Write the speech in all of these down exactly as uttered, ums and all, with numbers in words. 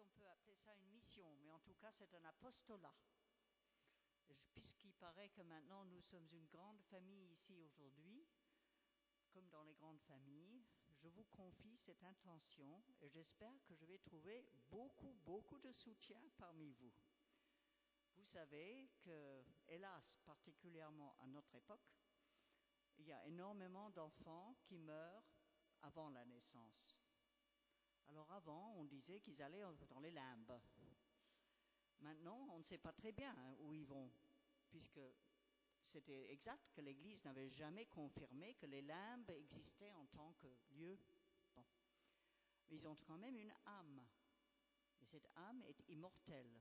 on peut appeler ça une mission, mais en tout cas c'est un apostolat. Puisqu'il paraît que maintenant nous sommes une grande famille ici aujourd'hui, comme dans les grandes familles, je vous confie cette intention et j'espère que je vais trouver beaucoup, beaucoup de soutien parmi vous. Vous savez que, hélas, particulièrement à notre époque, il y a énormément d'enfants qui meurent avant la naissance. Alors avant, on disait qu'ils allaient dans les limbes. Maintenant, on ne sait pas très bien où ils vont, puisque c'était exact que l'Église n'avait jamais confirmé que les limbes existaient en tant que lieu. Bon. Mais ils ont quand même une âme, et cette âme est immortelle.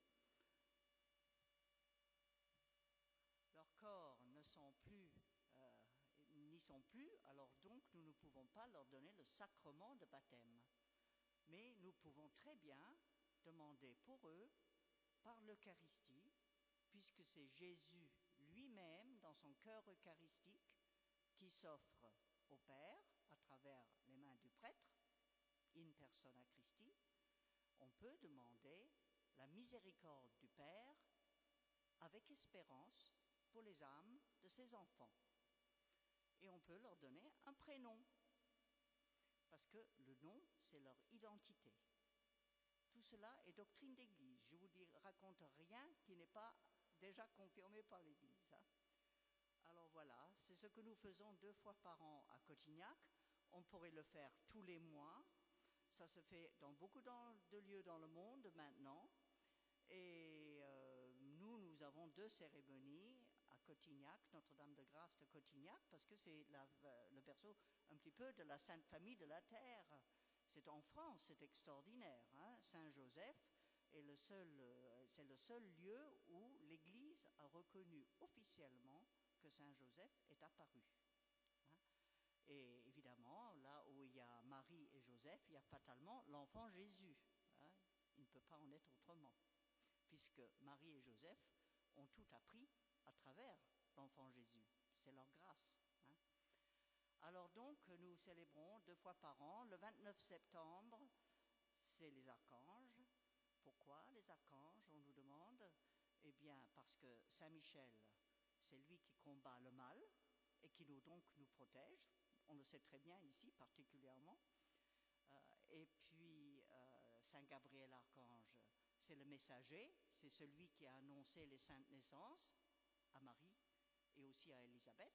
Leurs corps ne sont plus, euh, n'y sont plus, alors donc nous ne pouvons pas leur donner le sacrement de baptême. Mais nous pouvons très bien demander pour eux, par l'Eucharistie, puisque c'est Jésus lui-même, dans son cœur eucharistique, qui s'offre au Père à travers les mains du prêtre, in persona Christi, on peut demander la miséricorde du Père avec espérance pour les âmes de ses enfants. Et on peut leur donner un prénom, parce que le nom, c'est leur identité. Tout cela est doctrine d'Église. Je ne vous dis, raconte rien qui n'est pas déjà confirmé par l'Église. Hein. Alors voilà, c'est ce que nous faisons deux fois par an à Cotignac. On pourrait le faire tous les mois. Ça se fait dans beaucoup de lieux dans le monde maintenant. Et euh, nous, nous avons deux cérémonies à Cotignac, Notre-Dame-de-Grâce de Cotignac, parce que c'est la, le berceau un petit peu de la Sainte Famille de la Terre. C'est en France, c'est extraordinaire. Hein. Saint-Joseph est le seul, euh, c'est le seul lieu où l'Église a reconnu officiellement que Saint-Joseph est apparu. Hein. Et évidemment, là où il y a Marie et Joseph, il y a fatalement l'enfant Jésus. Hein. Il ne peut pas en être autrement, puisque Marie et Joseph ont tout appris à travers l'enfant Jésus. C'est leur grâce. Hein. Alors donc, nous célébrons deux fois par an. Le vingt-neuf septembre, c'est les archanges. Pourquoi les archanges, on nous demande? Eh bien, parce que Saint Michel, c'est lui qui combat le mal et qui nous, donc nous protège. On le sait très bien ici, particulièrement. Euh, et puis, euh, Saint Gabriel archange, c'est le messager, c'est celui qui a annoncé les saintes naissances à Marie et aussi à Élisabeth.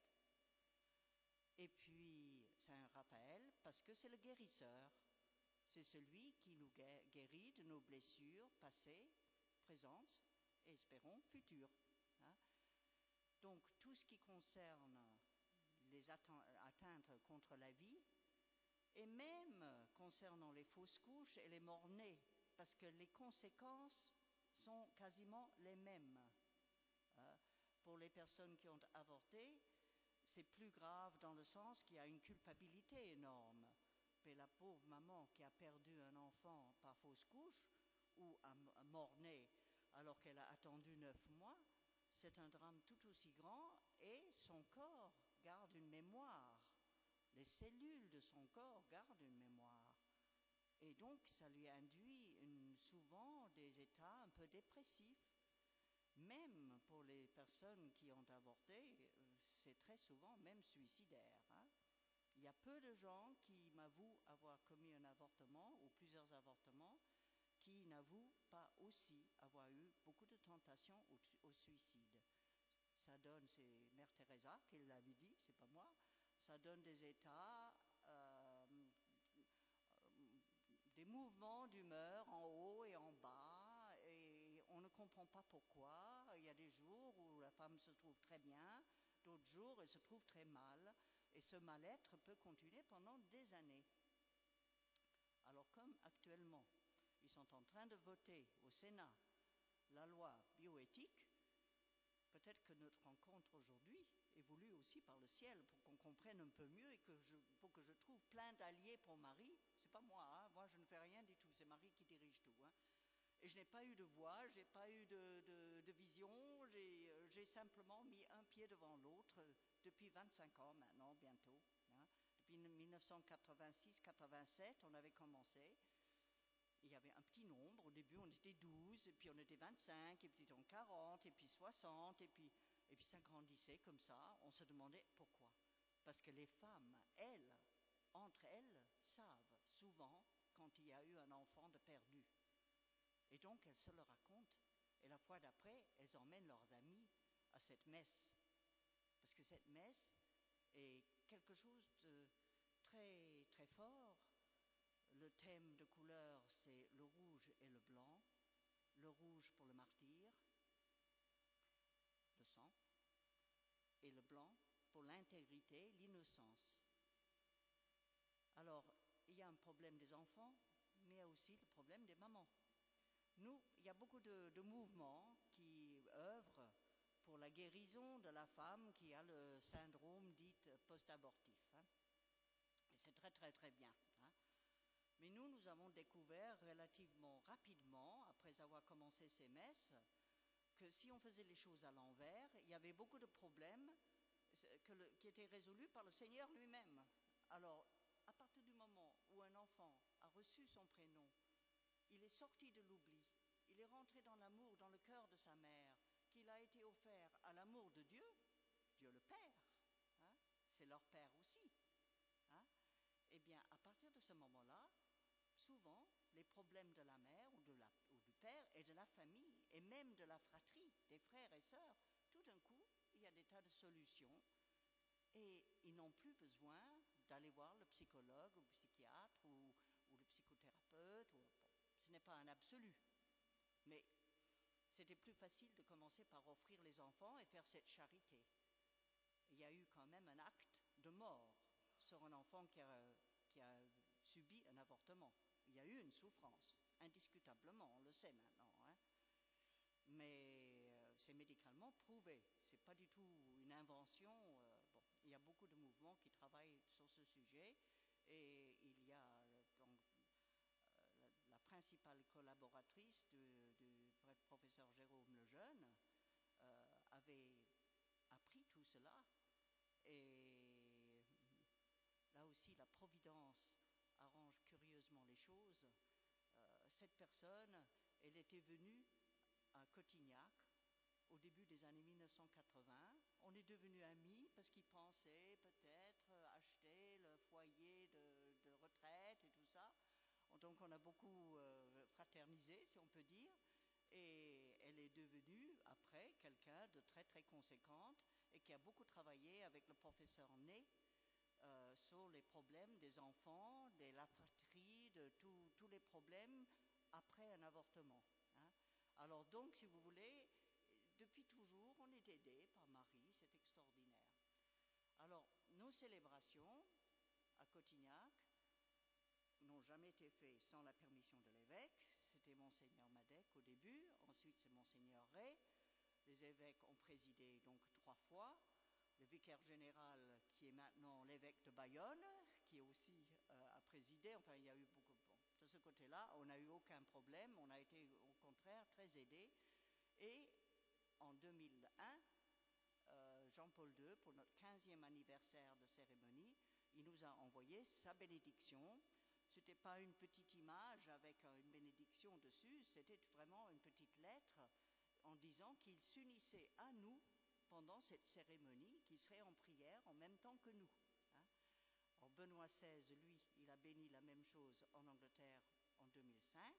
Et puis Saint Raphaël, parce que c'est le guérisseur, c'est celui qui nous guérit de nos blessures passées, présentes et espérons futures. Hein. Donc tout ce qui concerne les atteintes contre la vie, et même concernant les fausses couches et les morts-nés, parce que les conséquences sont quasiment les mêmes. Hein. Pour les personnes qui ont avorté, c'est plus grave dans le sens qu'il y a une culpabilité énorme. Mais la pauvre maman qui a perdu un enfant par fausse couche ou un mort-né alors qu'elle a attendu neuf mois, c'est un drame tout aussi grand et son corps garde une mémoire. Les cellules de son corps gardent une mémoire. Et donc ça lui induit une, souvent des états un peu dépressifs. Même pour les personnes qui ont avorté, c'est très souvent même suicidaire. Hein. Il y a peu de gens qui m'avouent avoir commis un avortement ou plusieurs avortements qui n'avouent pas aussi avoir eu beaucoup de tentations au, au suicide. Ça donne, c'est Mère Teresa qui l'avait dit, c'est pas moi, ça donne des états, euh, des mouvements d'humeur en haut et en bas, et on ne comprend pas pourquoi. Il y a des jours où la femme se trouve très bien, d'autres jours elle se trouve très mal, et ce mal-être peut continuer pendant des années. Alors comme actuellement, ils sont en train de voter au Sénat la loi bioéthique, peut-être que notre rencontre aujourd'hui est voulue aussi par le ciel pour qu'on comprenne un peu mieux et que je, pour que je trouve plein d'alliés pour Marie. C'est pas moi, hein, moi je ne fais rien du tout, c'est Marie qui dirige tout. Hein. Et je n'ai pas eu de voix, j'ai pas eu de, de, de vision, j'ai, j'ai simplement mis un pied devant l'autre depuis vingt-cinq ans maintenant, bientôt. Hein. Depuis mille neuf cent quatre-vingt-six quatre-vingt-sept, on avait commencé. il y avait un petit nombre. Au début, on était douze, et puis on était vingt-cinq, et puis on quarante, et puis soixante, et puis, et puis ça grandissait comme ça. On se demandait pourquoi. Parce que les femmes, elles, entre elles, savent souvent quand il y a eu un enfant de perdu. Et donc, elles se le racontent. Et la fois d'après, elles emmènent leurs amis à cette messe. Parce que cette messe est quelque chose de très, très fort. Le thème de couleur, c'est le rouge et le blanc. Le rouge pour le martyr, le sang, et le blanc pour l'intégrité, l'innocence. Alors, il y a un problème des enfants, mais il y a aussi le problème des mamans. Nous, il y a beaucoup de, de mouvements qui œuvrent pour la guérison de la femme qui a le syndrome dit post-abortif. Hein. Et c'est très très très bien. Hein. Mais nous, nous avons découvert relativement rapidement, après avoir commencé ces messes, que si on faisait les choses à l'envers, il y avait beaucoup de problèmes que le, qui étaient résolus par le Seigneur lui-même. Alors, à partir du moment où un enfant a reçu son prénom, il est sorti de l'oubli, il est rentré dans l'amour, dans le cœur de sa mère, qu'il a été offert à l'amour de Dieu, Dieu le Père, hein, c'est leur Père aussi. Hein, eh bien, à partir de ce moment-là, souvent, les problèmes de la mère ou, de la, ou du père et de la famille, et même de la fratrie, des frères et sœurs, tout d'un coup, il y a des tas de solutions, et ils n'ont plus besoin d'aller voir le psychologue ou le psychiatre ou, ou le psychothérapeute. Ou, bon, ce n'est pas un absolu, mais c'était plus facile de commencer par offrir les enfants et faire cette charité. Il y a eu quand même un acte de mort sur un enfant qui a, qui a subi un avortement. Il y a eu une souffrance, indiscutablement, on le sait maintenant. Hein. Mais euh, c'est médicalement prouvé, c'est pas du tout une invention. Euh, bon, il y a beaucoup de mouvements qui travaillent sur ce sujet, et il y a donc, la, la principale collaboratrice du, du professeur Jérôme Lejeune euh, avait appris tout cela, et là aussi la providence arrange curieusement les choses. Euh, cette personne, elle était venue à Cotignac au début des années mille neuf cent quatre-vingts. On est devenus amis parce qu'il pensait peut-être acheter le foyer de, de retraite et tout ça. Donc on a beaucoup euh, fraternisé, si on peut dire, et elle est devenue après quelqu'un de très très conséquente et qui a beaucoup travaillé avec le professeur Ney euh, sur les problèmes des enfants, de la fratrie, de tous les problèmes après un avortement. Hein. Alors donc, si vous voulez, depuis toujours, on est aidé par Marie, c'est extraordinaire. Alors, nos célébrations à Cotignac n'ont jamais été faites sans la permission de l'évêque. C'était Monseigneur Madec au début, ensuite c'est Monseigneur Ray. Les évêques ont présidé donc trois fois. Le vicaire général, qui est maintenant l'évêque de Bayonne, qui aussi euh, a présidé. Enfin, il y a eu beaucoup. Bon, de ce côté-là, on n'a eu aucun problème. On a été au contraire très aidés. Et en deux mille un, euh, Jean-Paul deux, pour notre quinzième anniversaire de cérémonie, il nous a envoyé sa bénédiction. Ce n'était pas une petite image avec euh, une bénédiction dessus, c'était vraiment une petite lettre en disant qu'il s'unissait à nous pendant cette cérémonie, qu'il serait en prière en même temps que nous. Hein. Alors Benoît seize, lui, il a béni la même chose en Angleterre en deux mille cinq.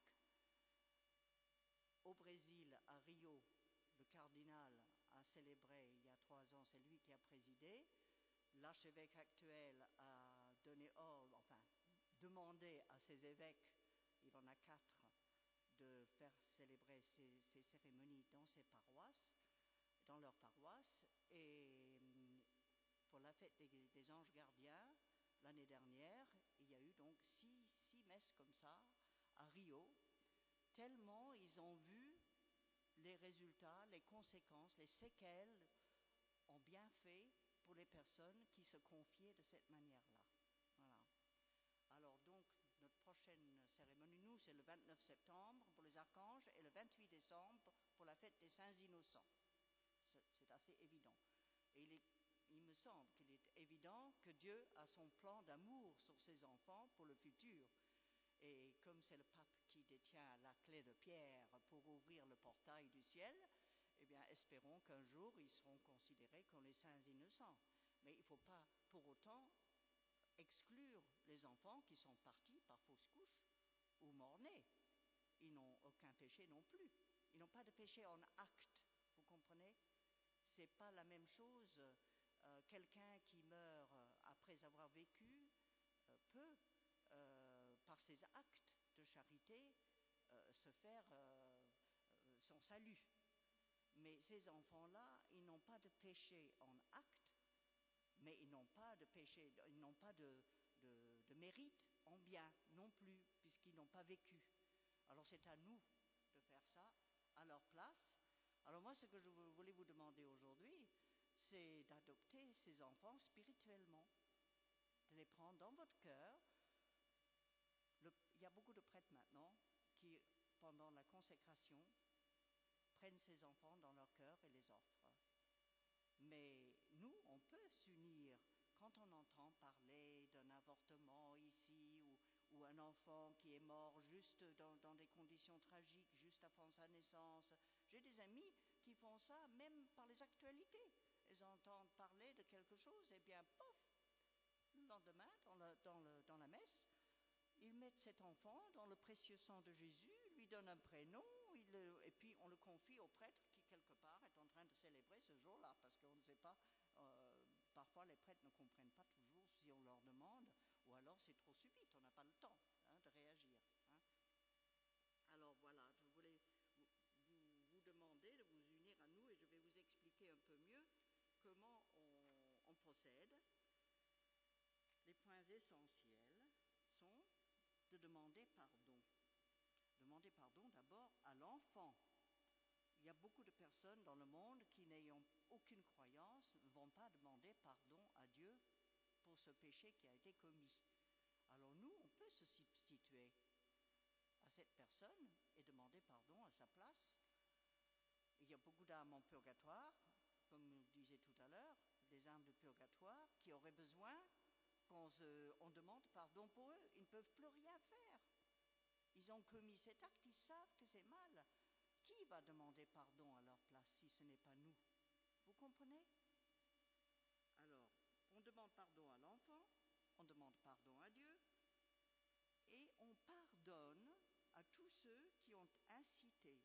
Au Brésil, à Rio, le cardinal a célébré il y a trois ans, c'est lui qui a présidé. L'archevêque actuel a donné ordre, enfin, demandé à ses évêques, il en a quatre, de faire célébrer ces, ces cérémonies dans ses paroisses, dans leurs paroisses. Et pour la fête des, des anges gardiens, l'année dernière, il y a eu donc six, six messes comme ça à Rio, tellement ils ont vu les résultats, les conséquences, les séquelles en bienfait pour les personnes qui se confiaient de cette manière-là. Voilà. Alors donc, notre prochaine cérémonie, nous, c'est le vingt-neuf septembre pour les archanges et le vingt-huit décembre pour la fête des saints innocents. C'est assez évident. Et il, est, il me semble qu'il est évident que Dieu a son plan d'amour sur ses enfants pour le futur. Et comme c'est le pape qui détient la clé de pierre pour ouvrir le portail du ciel, eh bien, espérons qu'un jour, ils seront considérés comme les saints innocents. Mais il ne faut pas, pour autant, exclure les enfants qui sont partis par fausse couche ou morts-nés. Ils n'ont aucun péché non plus. Ils n'ont pas de péché en acte, vous comprenez? Ce n'est pas la même chose. Euh, quelqu'un qui meurt après avoir vécu euh, peut, euh, par ses actes de charité, euh, se faire euh, euh, son salut. Mais ces enfants-là, ils n'ont pas de péché en acte, mais ils n'ont pas de péché, ils n'ont pas de, de, de mérite en bien non plus, puisqu'ils n'ont pas vécu. Alors c'est à nous de faire ça à leur place. Alors moi, ce que je voulais vous demander aujourd'hui, c'est d'adopter ces enfants spirituellement, de les prendre dans votre cœur. Le, il y a beaucoup de prêtres maintenant qui, pendant la consécration, prennent ces enfants dans leur cœur et les offrent. Mais nous, on peut s'unir quand on entend parler d'un avortement ici ou, ou un enfant qui est mort juste dans, dans des conditions tragiques, juste avant sa naissance. J'ai des amis qui font ça même par les actualités. Ils entendent parler de quelque chose et bien, pof, le lendemain, dans, le, dans, le, dans la messe, ils mettent cet enfant dans le précieux sang de Jésus, lui donnent un prénom, il le, et puis on le confie au prêtre qui, quelque part, est en train de célébrer ce jour-là, parce qu'on ne sait pas, euh, parfois les prêtres ne comprennent pas toujours si on leur demande, ou alors c'est trop subite, on n'a pas le temps hein, de réagir. Hein. Alors voilà, je voulais vous, vous, vous demander de vous unir à nous, et je vais vous expliquer un peu mieux comment on, on procède. Les points essentiels sont de demander pardon. Demander pardon d'abord à l'enfant. Il y a beaucoup de personnes dans le monde qui, n'ayant aucune croyance, ne vont pas demander pardon à Dieu pour ce péché qui a été commis. Alors nous, on peut se substituer à cette personne et demander pardon à sa place. Il y a beaucoup d'âmes en purgatoire, comme je disais tout à l'heure, des âmes de purgatoire qui auraient besoin qu'on se, on demande pardon pour eux. Ils ne peuvent plus rien faire. Ils ont commis cet acte, ils savent que c'est mal. Qui va demander pardon à leur place si ce n'est pas nous? Vous comprenez? Alors, on demande pardon à l'enfant, on demande pardon à Dieu, et on pardonne à tous ceux qui ont incité.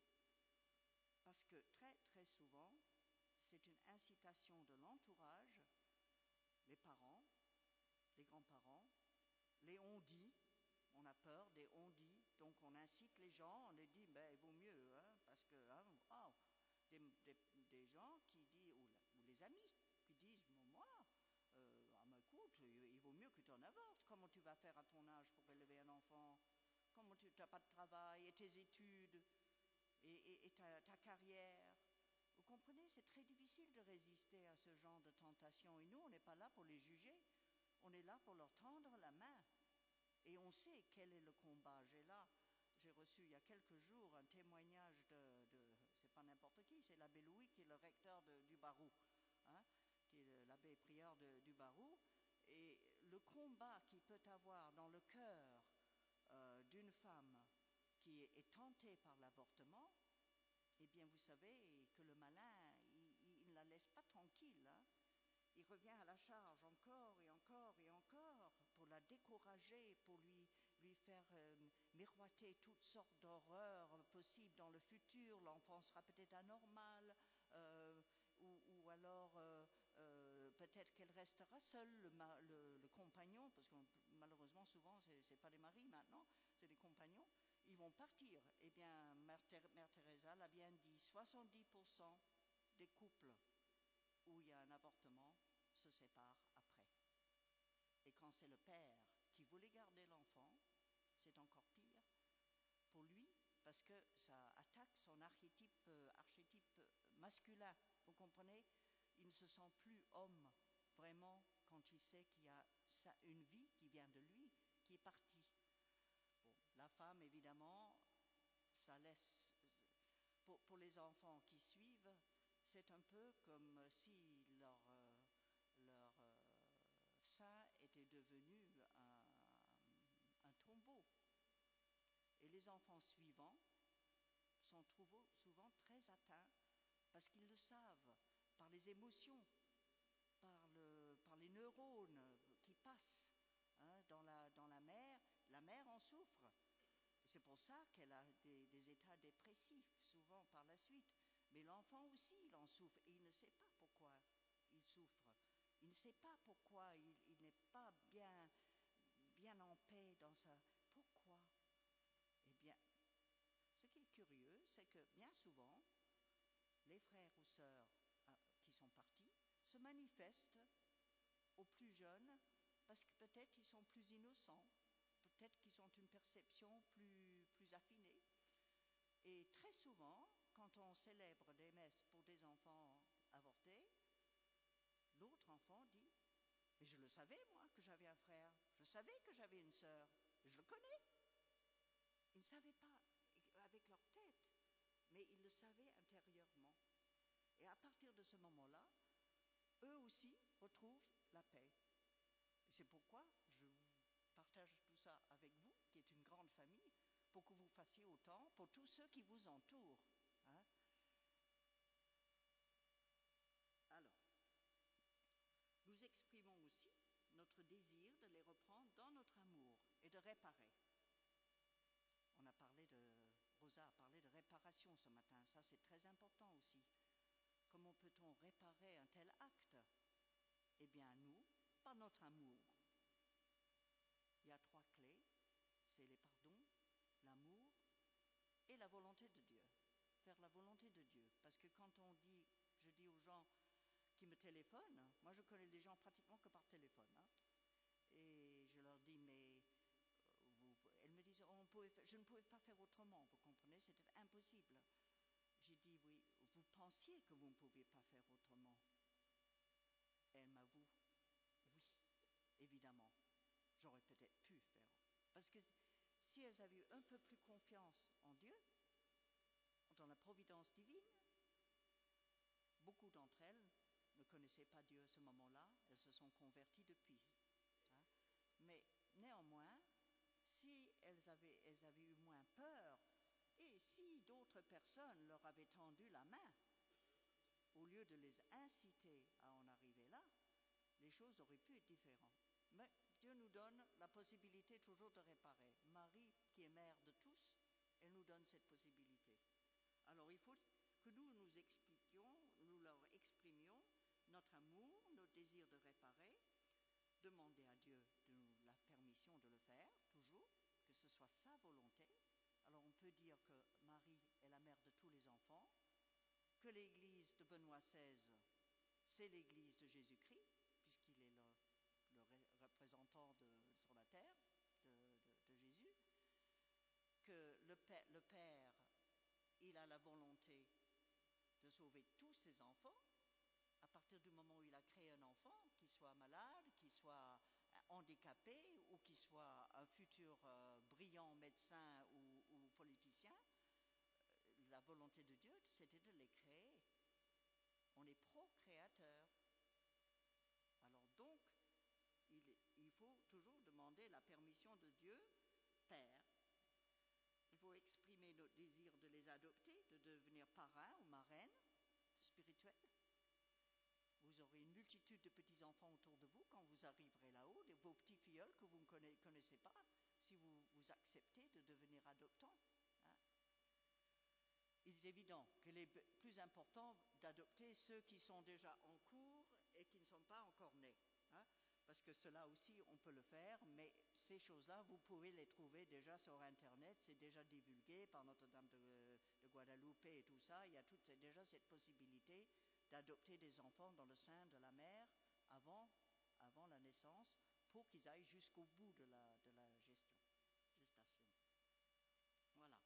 Parce que très très souvent, c'est une incitation de l'entourage, les parents, les grands-parents, les on-dit. On a peur des on-dit, donc on incite les gens, on les dit, ben, il vaut mieux, hein, parce que, hein, oh, des, des, des gens qui disent, ou, ou les amis, qui disent, moi, euh, ah, mais écoute, il, il vaut mieux que tu en avortes, comment tu vas faire à ton âge pour élever un enfant, comment tu n'as pas de travail, et tes études, et, et, et ta, ta carrière. Vous comprenez, c'est très difficile de résister à ce genre de tentation, et nous, on n'est pas là pour les juger, on est là pour leur tendre la main. Et on sait quel est le combat. J'ai là, j'ai reçu il y a quelques jours un témoignage de, de c'est pas n'importe qui, c'est l'abbé Louis qui est le recteur de, du Barou, hein, qui est l'abbé prieur de, du Barou. Et le combat qu'il peut avoir dans le cœur euh, d'une femme qui est, est tentée par l'avortement, eh bien vous savez que le malin, il, il ne la laisse pas tranquille, hein. Il revient à la charge encore et encore et encore pour la décourager, pour lui, lui faire euh, miroiter toutes sortes d'horreurs possibles dans le futur. L'enfant sera peut-être anormal, euh, ou, ou alors euh, euh, peut-être qu'elle restera seule, le, le, le compagnon, parce que malheureusement souvent ce n'est pas les maris maintenant, c'est les compagnons, ils vont partir. Eh bien, Mère, Mère Teresa l'a bien dit, soixante-dix pour cent des couples où il y a un avortement se séparent après. Et quand c'est le père qui voulait garder l'enfant, c'est encore pire pour lui, parce que ça attaque son archétype, euh, archétype masculin. Vous comprenez? Il ne se sent plus homme, vraiment, quand il sait qu'il y a ça, une vie qui vient de lui, qui est partie. Bon, la femme, évidemment, ça laisse... Pour, pour les enfants qui suivent, c'est un peu comme si leur, euh, leur euh, sein était devenu un, un tombeau. les enfants suivants sont souvent très atteints parce qu'ils le savent par les émotions, par, le, par les neurones qui passent hein, dans, la, dans la mère. La mère en souffre. C'est pour ça qu'elle a des, des états dépressifs souvent par la suite. Mais l'enfant aussi, il en souffre et il ne sait pas pourquoi il souffre. Il ne sait pas pourquoi il, il n'est pas bien, bien en paix dans sa... Pourquoi? Eh bien, ce qui est curieux, c'est que bien souvent, les frères ou sœurs hein, qui sont partis se manifestent aux plus jeunes parce que peut-être ils sont plus innocents, peut-être qu'ils ont une perception plus, plus affinée. Et très souvent, quand on célèbre des messes pour des enfants avortés, l'autre enfant dit « Mais je le savais, moi, que j'avais un frère. Je savais que j'avais une sœur. Je le connais. » Ils ne savaient pas avec leur tête, mais ils le savaient intérieurement. Et à partir de ce moment-là, eux aussi retrouvent la paix. Et c'est pourquoi je partage tout ça avec vous, qui est une grande famille, pour que vous fassiez autant pour tous ceux qui vous entourent. Hein? Alors, nous exprimons aussi notre désir de les reprendre dans notre amour et de réparer. On a parlé de, Rosa a parlé de réparation ce matin, ça c'est très important aussi. Comment peut-on réparer un tel acte? Eh bien, nous, par notre amour. Il y a trois clés, c'est les pardons, l'amour et la volonté de Dieu. Faire la volonté de Dieu. Parce que quand on dit, je dis aux gens qui me téléphonent, moi je connais des gens pratiquement que par téléphone, hein, et je leur dis, mais vous, elles me disent, on pouvait, je ne pouvais pas faire autrement, vous comprenez, c'était impossible. J'ai dit, oui, vous pensiez que vous ne pouviez pas faire autrement. Elle m'avoue, oui, évidemment, j'aurais peut-être pu faire. Parce que si elles avaient eu un peu plus confiance en Dieu, dans la providence divine, beaucoup d'entre elles ne connaissaient pas Dieu à ce moment-là, elles se sont converties depuis. Hein. Mais néanmoins, si elles avaient, elles avaient eu moins peur, et si d'autres personnes leur avaient tendu la main, au lieu de les inciter à en arriver là, les choses auraient pu être différentes. Mais Dieu nous donne la possibilité toujours de réparer. Marie, qui est mère de tous, elle nous donne cette possibilité. Alors il faut que nous nous expliquions, nous leur exprimions notre amour, notre désir de réparer, demander à Dieu de nous la permission de le faire, toujours, que ce soit sa volonté. Alors on peut dire que Marie est la mère de tous les enfants, que l'église de Benoît seize, c'est l'église de Jésus-Christ, puisqu'il est le, le représentant de, sur la terre de, de, de Jésus, que le père, le père, il a la volonté de sauver tous ses enfants, à partir du moment où il a créé un enfant, qu'il soit malade, qu'il soit handicapé, ou qu'il soit un futur euh, brillant médecin ou, ou politicien, la volonté de Dieu, c'était de les créer. On est procréateur. Alors donc, il, il faut toujours demander la permission de Dieu, Père. Il faut exprimer notre désir de les adopter, de devenir parrain ou marraine spirituelle. Vous aurez une multitude de petits-enfants autour de vous quand vous arriverez là-haut, vos petits filleuls que vous ne connaissez pas, si vous, vous acceptez de devenir adoptants. Hein. Il est évident qu'il est plus important d'adopter ceux qui sont déjà en cours et qui ne sont pas encore nés. Hein, parce que cela aussi, on peut le faire, mais ces choses-là, vous pouvez les trouver déjà sur Internet, c'est déjà divulgué par Notre-Dame de, de Guadeloupe et tout ça. Il y a toute, déjà cette possibilité d'adopter des enfants dans le sein de la mère avant, avant la naissance pour qu'ils aillent jusqu'au bout de la, de la gestion, gestation. Voilà.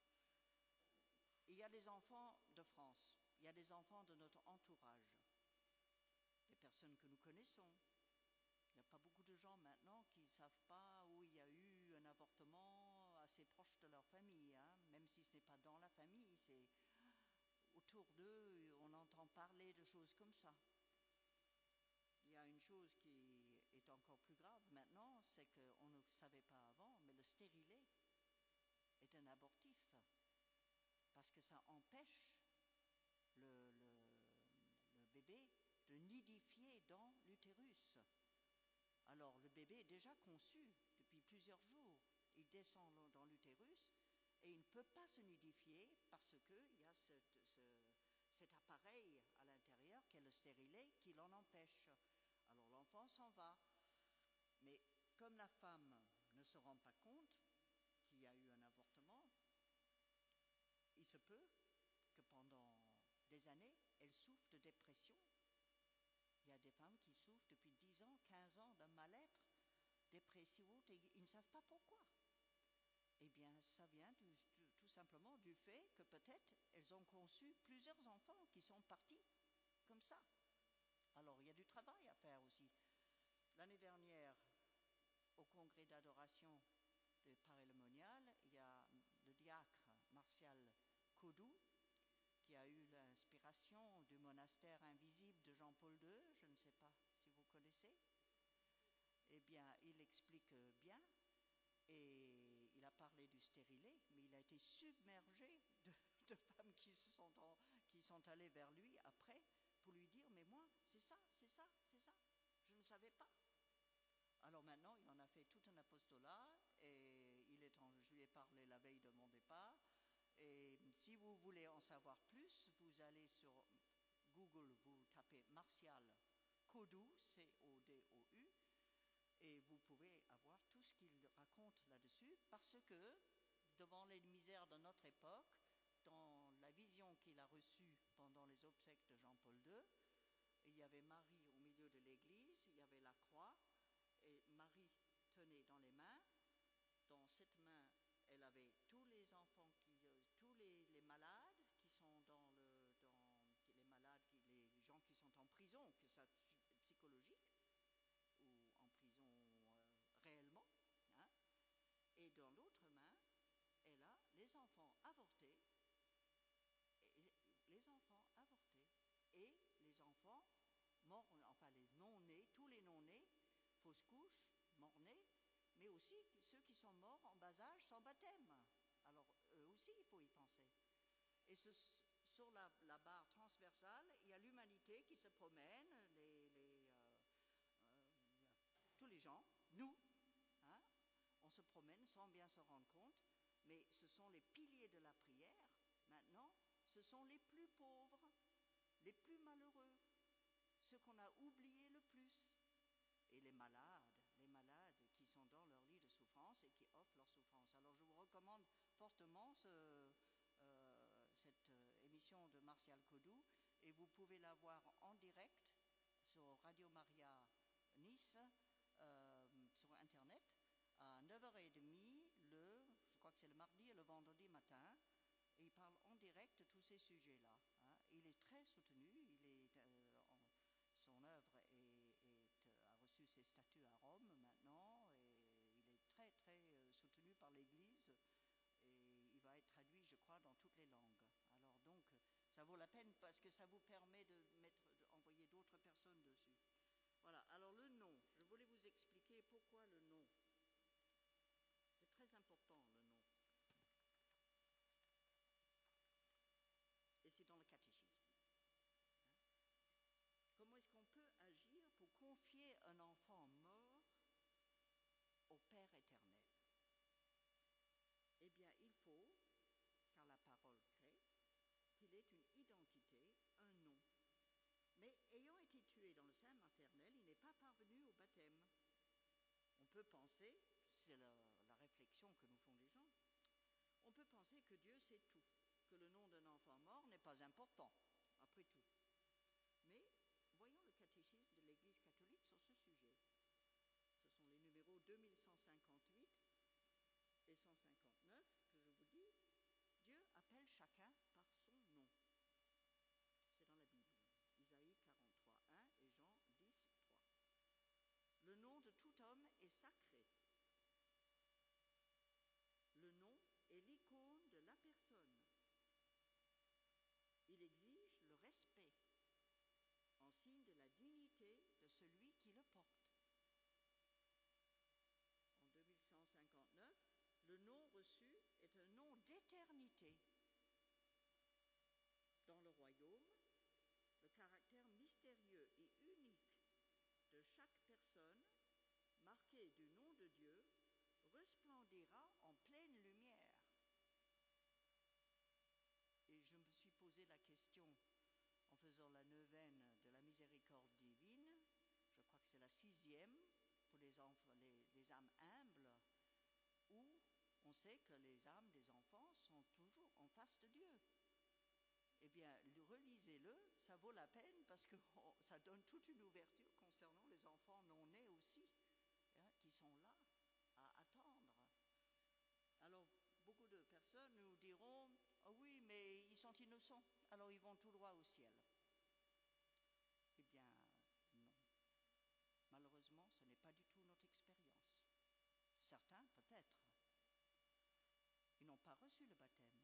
Il y a des enfants de France, il y a des enfants de notre entourage, des personnes que nous connaissons. Il n'y a pas beaucoup de gens maintenant qui ne savent pas où il y a eu un avortement assez proche de leur famille, hein, même si ce n'est pas dans la famille, c'est autour d'eux, on entend parler de choses comme ça. Il y a une chose qui est encore plus grave maintenant, c'est qu'on ne savait pas avant, mais le stérilet est est un abortif, parce que ça empêche le, le, le bébé de nidifier dans l'utérus. Alors le bébé est déjà conçu depuis plusieurs jours, il descend dans l'utérus et il ne peut pas se nidifier parce qu'il y a cette, ce, cet appareil à l'intérieur qui est le stérilet qui l'en empêche. Alors l'enfant s'en va, mais comme la femme ne se rend pas compte qu'il y a eu un avortement, il se peut que pendant des années, elle souffre de dépression. Il y a des femmes qui souffrent depuis dix ans, quinze ans d'un mal-être dépressif et ils ne savent pas pourquoi. Eh bien, ça vient du, du, tout simplement du fait que peut-être elles ont conçu plusieurs enfants qui sont partis comme ça. Alors, il y a du travail à faire aussi. L'année dernière, au congrès d'adoration de Paray-le-Monial, il y a le diacre Martial Codou qui a eu l'inspiration du monastère invisible de Jean-Paul deux, je ne sais pas si vous connaissez. Eh bien, il explique bien, et il a parlé du stérilet, mais il a été submergé de, de femmes qui, se sont en, qui sont allées vers lui après pour lui dire « Mais moi, c'est ça, c'est ça, c'est ça, je ne savais pas ». Alors maintenant, il en a fait tout un apostolat, et il est en, je lui ai parlé la veille de mon départ. Et si vous voulez en savoir plus, vous allez sur Google, vous tapez Martial Codou, C O D O U, et vous pouvez avoir tout ce qu'il raconte là-dessus, parce que, devant les misères de notre époque, dans la vision qu'il a reçue pendant les obsèques de Jean-Paul deux, il y avait Marie au milieu de l'église, il y avait la croix, et Marie tenait dans les mains, dans cette main, elle avait tous les enfants, qui, euh, tous les, les malades qui sont dans le, dans les malades, qui, les gens qui sont en prison, que ça psychologique ou en prison euh, réellement, hein. Et dans l'autre main, elle a les enfants avortés, et les enfants avortés et les enfants morts, enfin les non-nés, tous les non-nés, fausses couches, morts-nés, mais aussi ceux qui sont morts en bas âge sans baptême. Alors, eux aussi, il faut y penser. Et ce, sur la, la barre transversale, il y a l'humanité qui se promène, les, les, euh, euh, tous les gens, nous, hein, on se promène sans bien se rendre compte, mais ce sont les piliers de la prière, maintenant, ce sont les plus pauvres, les plus malheureux, ceux qu'on a oubliés le plus. Et les malades, les malades qui sont dans leur lit de souffrance et qui offrent leur souffrance. Alors je vous recommande fortement ce, euh, cette euh, émission de Martial Codou, et vous pouvez la voir en direct sur Radio Maria Nice, euh, sur Internet, à neuf heures trente, le, je crois que c'est le mardi et le vendredi matin, et il parle en direct de tous ces sujets-là. Hein. Il est très soutenu, il est... Euh, en, son œuvre est, est, a reçu ses statuts à Rome maintenant, et il est très très soutenu par l'Église, et il va être traduit, je crois, dans toutes les langues. Alors donc, ça vaut la peine parce que ça vous permet de mettre, d'envoyer d'autres personnes dessus. Voilà, alors le nom, je voulais vous expliquer pourquoi le nom. C'est très important, le nom. Et c'est dans le catéchisme. Comment est-ce qu'on peut agir pour confier un enfant mort au Père éternel? Eh bien, il faut, car la parole crée, qu'il ait une identité, un nom. Mais ayant été tué dans le sein maternel, il n'est pas parvenu au baptême. On peut penser, c'est la, la réflexion que nous font les gens, on peut penser que Dieu sait tout, que le nom d'un enfant mort n'est pas important, après tout. Mais voyons le catéchisme de l'Église catholique sur ce sujet. Ce sont les numéros deux mille cent cinquante-huit et cent cinquante-neuf que je vous dis. Dieu appelle chacun par son nom. C'est dans la Bible. Isaïe quarante-trois, un et Jean dix, trois. Le nom de tout homme est sacré. Le nom est l'icône de la personne. Il exige le respect. l'unité dans le royaume, le caractère mystérieux et unique de chaque personne, marquée du nom de Dieu, resplendira en pleine lumière. Et je me suis posé la question en faisant la neuvaine de la miséricorde divine, je crois que c'est la sixième pour les, enfants, les, les âmes humbles, où on sait que les âmes des enfants sont toujours en face de Dieu. Eh bien, relisez-le, ça vaut la peine parce que oh, ça donne toute une ouverture concernant les enfants non nés aussi, hein, qui sont là à attendre. Alors, beaucoup de personnes nous diront « Ah oui, mais ils sont innocents, alors ils vont tout droit au ciel. » Eh bien, non. Malheureusement, ce n'est pas du tout notre expérience. Certains, peut-être, ils n'ont pas reçu le baptême.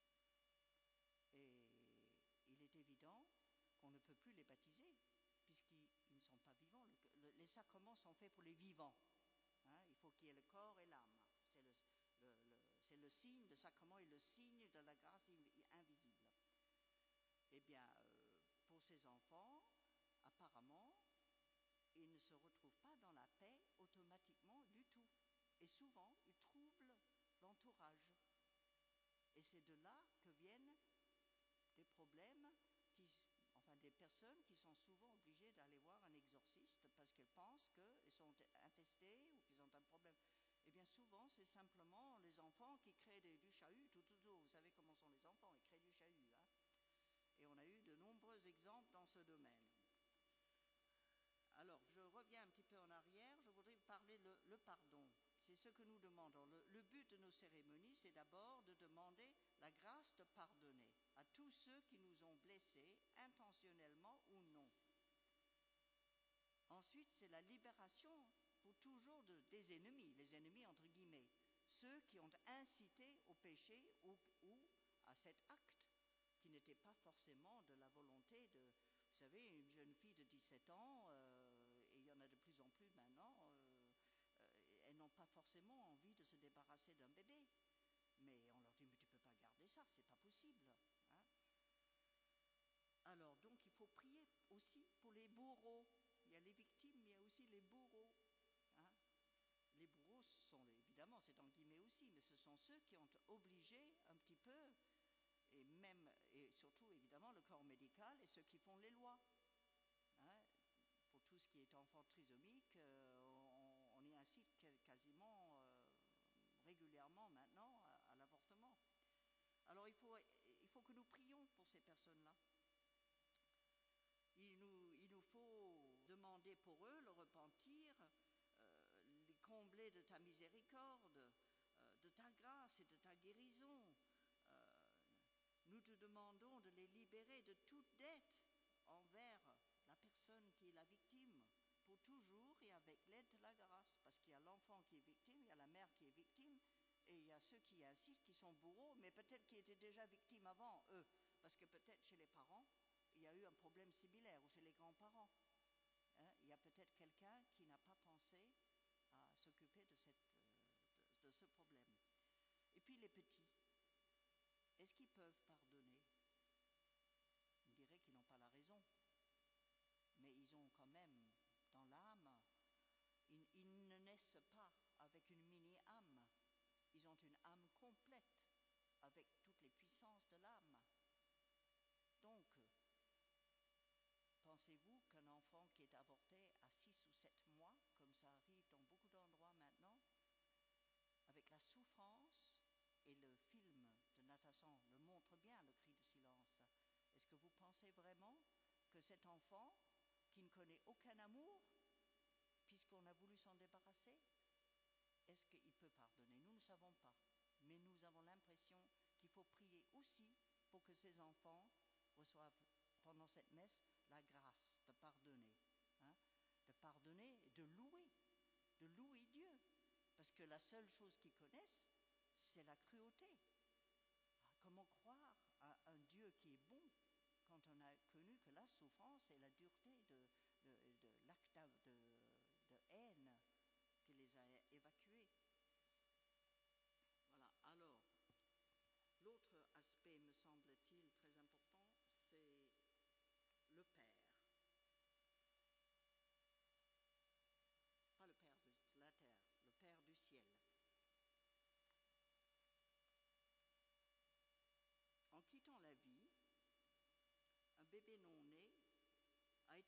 Et il est évident qu'on ne peut plus les baptiser, puisqu'ils ne sont pas vivants. Le, le, les sacrements sont faits pour les vivants. Hein, il faut qu'il y ait le corps et l'âme. C'est le, le, le, c'est le signe, le sacrement est le signe de la grâce invisible. Eh bien, euh, pour ces enfants, apparemment, ils ne se retrouvent pas dans la paix automatiquement du tout. Et souvent, ils troublent l'entourage. Et c'est de là que viennent des problèmes, qui, enfin des personnes qui sont souvent obligées d'aller voir un exorciste parce qu'elles pensent qu'elles sont infestées ou qu'ils ont un problème. Eh bien souvent, c'est simplement les enfants qui créent des, du chahut tout autour. Vous savez comment sont les enfants, ils créent du chahut. Hein. Et on a eu de nombreux exemples dans ce domaine. Alors, je reviens un petit peu en arrière, je voudrais parler le, le pardon. C'est ce que nous demandons. Le, le but de nos cérémonies, c'est d'abord de demander la grâce de pardonner à tous ceux qui nous ont blessés, intentionnellement ou non. Ensuite, c'est la libération pour toujours de, des ennemis, les ennemis entre guillemets, ceux qui ont incité au péché ou, ou à cet acte qui n'était pas forcément de la volonté de... Vous savez, une jeune fille de dix-sept ans, euh, et il y en a de plus en plus maintenant, euh, euh, elles n'ont pas forcément envie de se débarrasser d'un bébé. Mais on leur dit, mais tu ne peux pas garder ça, c'est pas possible. Hein. Alors, donc, il faut prier aussi pour les bourreaux. Il y a les victimes, mais il y a aussi les bourreaux. Hein. Les bourreaux sont, évidemment, c'est en guillemets aussi, mais ce sont ceux qui ont obligé un petit peu, et même, et surtout, évidemment, le corps médical et ceux qui font les lois. Hein. Pour tout ce qui est enfant trisomique, euh, on, on y incite quasiment euh, régulièrement maintenant à, à l'avortement. Alors il faut, il faut que nous prions pour ces personnes-là. Il nous, il nous faut demander pour eux le repentir, euh, les combler de ta miséricorde, euh, de ta grâce et de ta guérison. Euh, nous te demandons de les libérer de toute dette envers la personne qui est la victime, pour toujours et avec l'aide de la grâce, parce qu'il y a l'enfant qui est victime, il y a la mère qui est victime, et il y a ceux qui incitent, qui sont bourreaux, mais peut-être qui étaient déjà victimes avant, eux, parce que peut-être chez les parents, il y a eu un problème similaire, ou chez les grands-parents. Hein, il y a peut-être quelqu'un qui n'a pas pensé à s'occuper de, cette, de, de ce problème. Et puis les petits, est-ce qu'ils peuvent pardonner? On dirait qu'ils n'ont pas la raison. Mais ils ont quand même, dans l'âme, ils, ils ne naissent pas avec une mini-âme. Ils ont une âme complète, avec toutes les puissances de l'âme. Donc, pensez-vous qu'un enfant qui est avorté à six ou sept mois, comme ça arrive dans beaucoup d'endroits maintenant, avec la souffrance, et le film de Nathan le montre bien, le cri de silence, est-ce que vous pensez vraiment que cet enfant, qui ne connaît aucun amour, puisqu'on a voulu s'en débarrasser, est-ce qu'il peut pardonner? Nous ne savons pas, mais nous avons l'impression qu'il faut prier aussi pour que ces enfants reçoivent pendant cette messe la grâce de pardonner, hein, de pardonner et de louer, de louer Dieu, parce que la seule chose qu'ils connaissent, c'est la cruauté. Comment croire à un Dieu qui est bon quand on a connu que la souffrance et la dureté de, de, de l'acte de, de haine qui les a évacués. Voilà. Alors, l'autre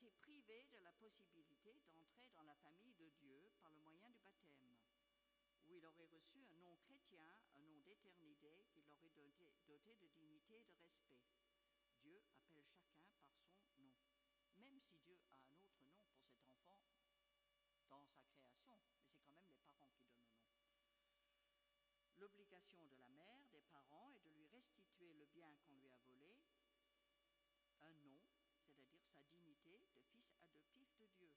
été privés de la possibilité d'entrer dans la famille de Dieu par le moyen du baptême, où il aurait reçu un nom chrétien, un nom d'éternité qui l'aurait doté, doté de dignité et de respect. Dieu appelle chacun par son nom, même si Dieu a un autre nom pour cet enfant dans sa création, mais c'est quand même les parents qui donnent le nom. L'obligation de la mère, des parents, est de lui restituer le bien qu'on lui a volé, un nom, c'est-à-dire sa dignité de fils adoptif de Dieu.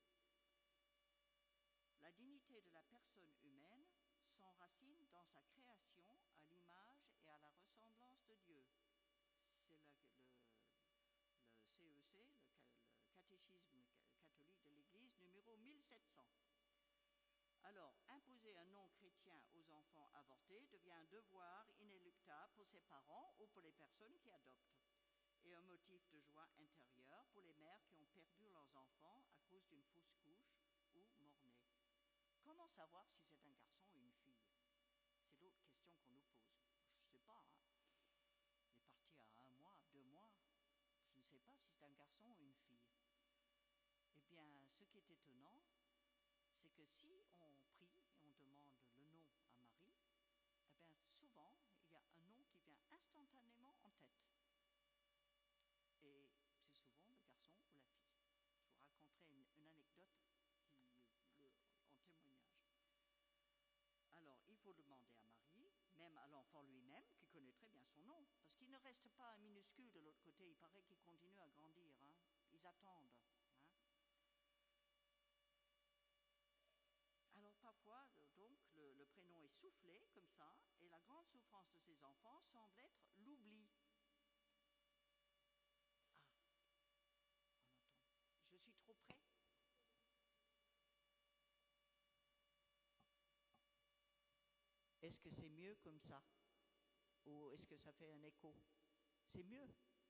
La dignité de la personne humaine s'enracine dans sa création à l'image et à la ressemblance de Dieu. C'est le, le, le C E C, le, le catéchisme catholique de l'Église, numéro mille sept cents. Alors, imposer un nom chrétien aux enfants avortés devient un devoir inéluctable pour ses parents ou pour les personnes qui adoptent, et un motif de joie intérieure pour les mères qui ont perdu leurs enfants à cause d'une fausse couche ou mort-né. Comment savoir si c'est un garçon ou une fille? C'est l'autre question qu'on nous pose. Je ne sais pas. Hein. Il est parti à un mois, deux mois. Je ne sais pas si c'est un garçon ou une fille. Eh bien, ce qui est étonnant, c'est que si on prie et on demande le nom à Marie, eh bien souvent, il y a un nom qui vient instantanément en tête. Et c'est souvent le garçon ou la fille. Je vous raconterai une, une anecdote qui, le, en témoignage. Alors, il faut demander à Marie, même à l'enfant lui-même, qui connaît très bien son nom, parce qu'il ne reste pas un minuscule de l'autre côté, il paraît qu'il continue à grandir. Hein. Ils attendent. Hein. Alors parfois, donc, le, le prénom est soufflé comme ça, et la grande souffrance de ces enfants semble être l'oubli. Ah, on entend. Je suis trop près? Est-ce que c'est mieux comme ça? Ou est-ce que ça fait un écho? C'est mieux?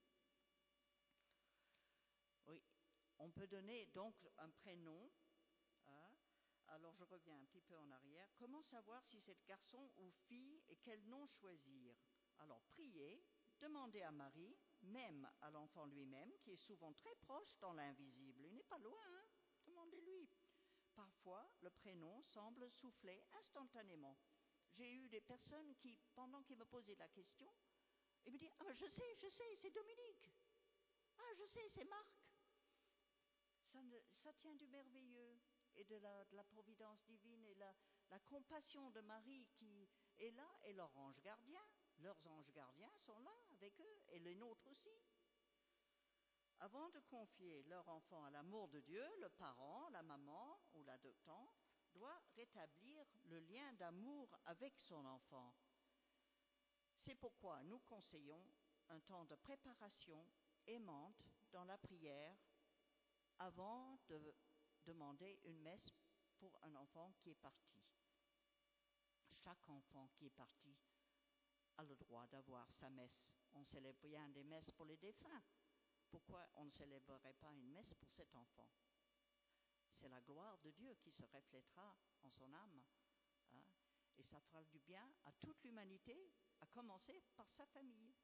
Oui. On peut donner donc un prénom. Hein. Alors je reviens un petit peu en arrière. Comment savoir si c'est garçon ou fille et quel nom choisir? Alors priez, demandez à Marie, même à l'enfant lui-même, qui est souvent très proche dans l'invisible. Il n'est pas loin, hein? Demandez-lui. Parfois, le prénom semble souffler instantanément. J'ai eu des personnes qui, pendant qu'ils me posaient la question, ils me disent « Ah, je sais, je sais, c'est Dominique. Ah, je sais, c'est Marc. » Ça, ne, ça tient du merveilleux et de la, de la providence divine et la, la compassion de Marie qui est là, et leur ange gardien. Leurs anges gardiens sont là avec eux, et les nôtres aussi. Avant de confier leur enfant à l'amour de Dieu, le parent, la maman ou l'adoptant doit rétablir le lien d'amour avec son enfant. C'est pourquoi nous conseillons un temps de préparation aimante dans la prière avant de demander une messe pour un enfant qui est parti. Chaque enfant qui est parti a le droit d'avoir sa messe. On célèbre bien des messes pour les défunts. Pourquoi on ne célébrerait pas une messe pour cet enfant? C'est la gloire de Dieu qui se reflètera en son âme. Hein, et ça fera du bien à toute l'humanité, à commencer par sa famille.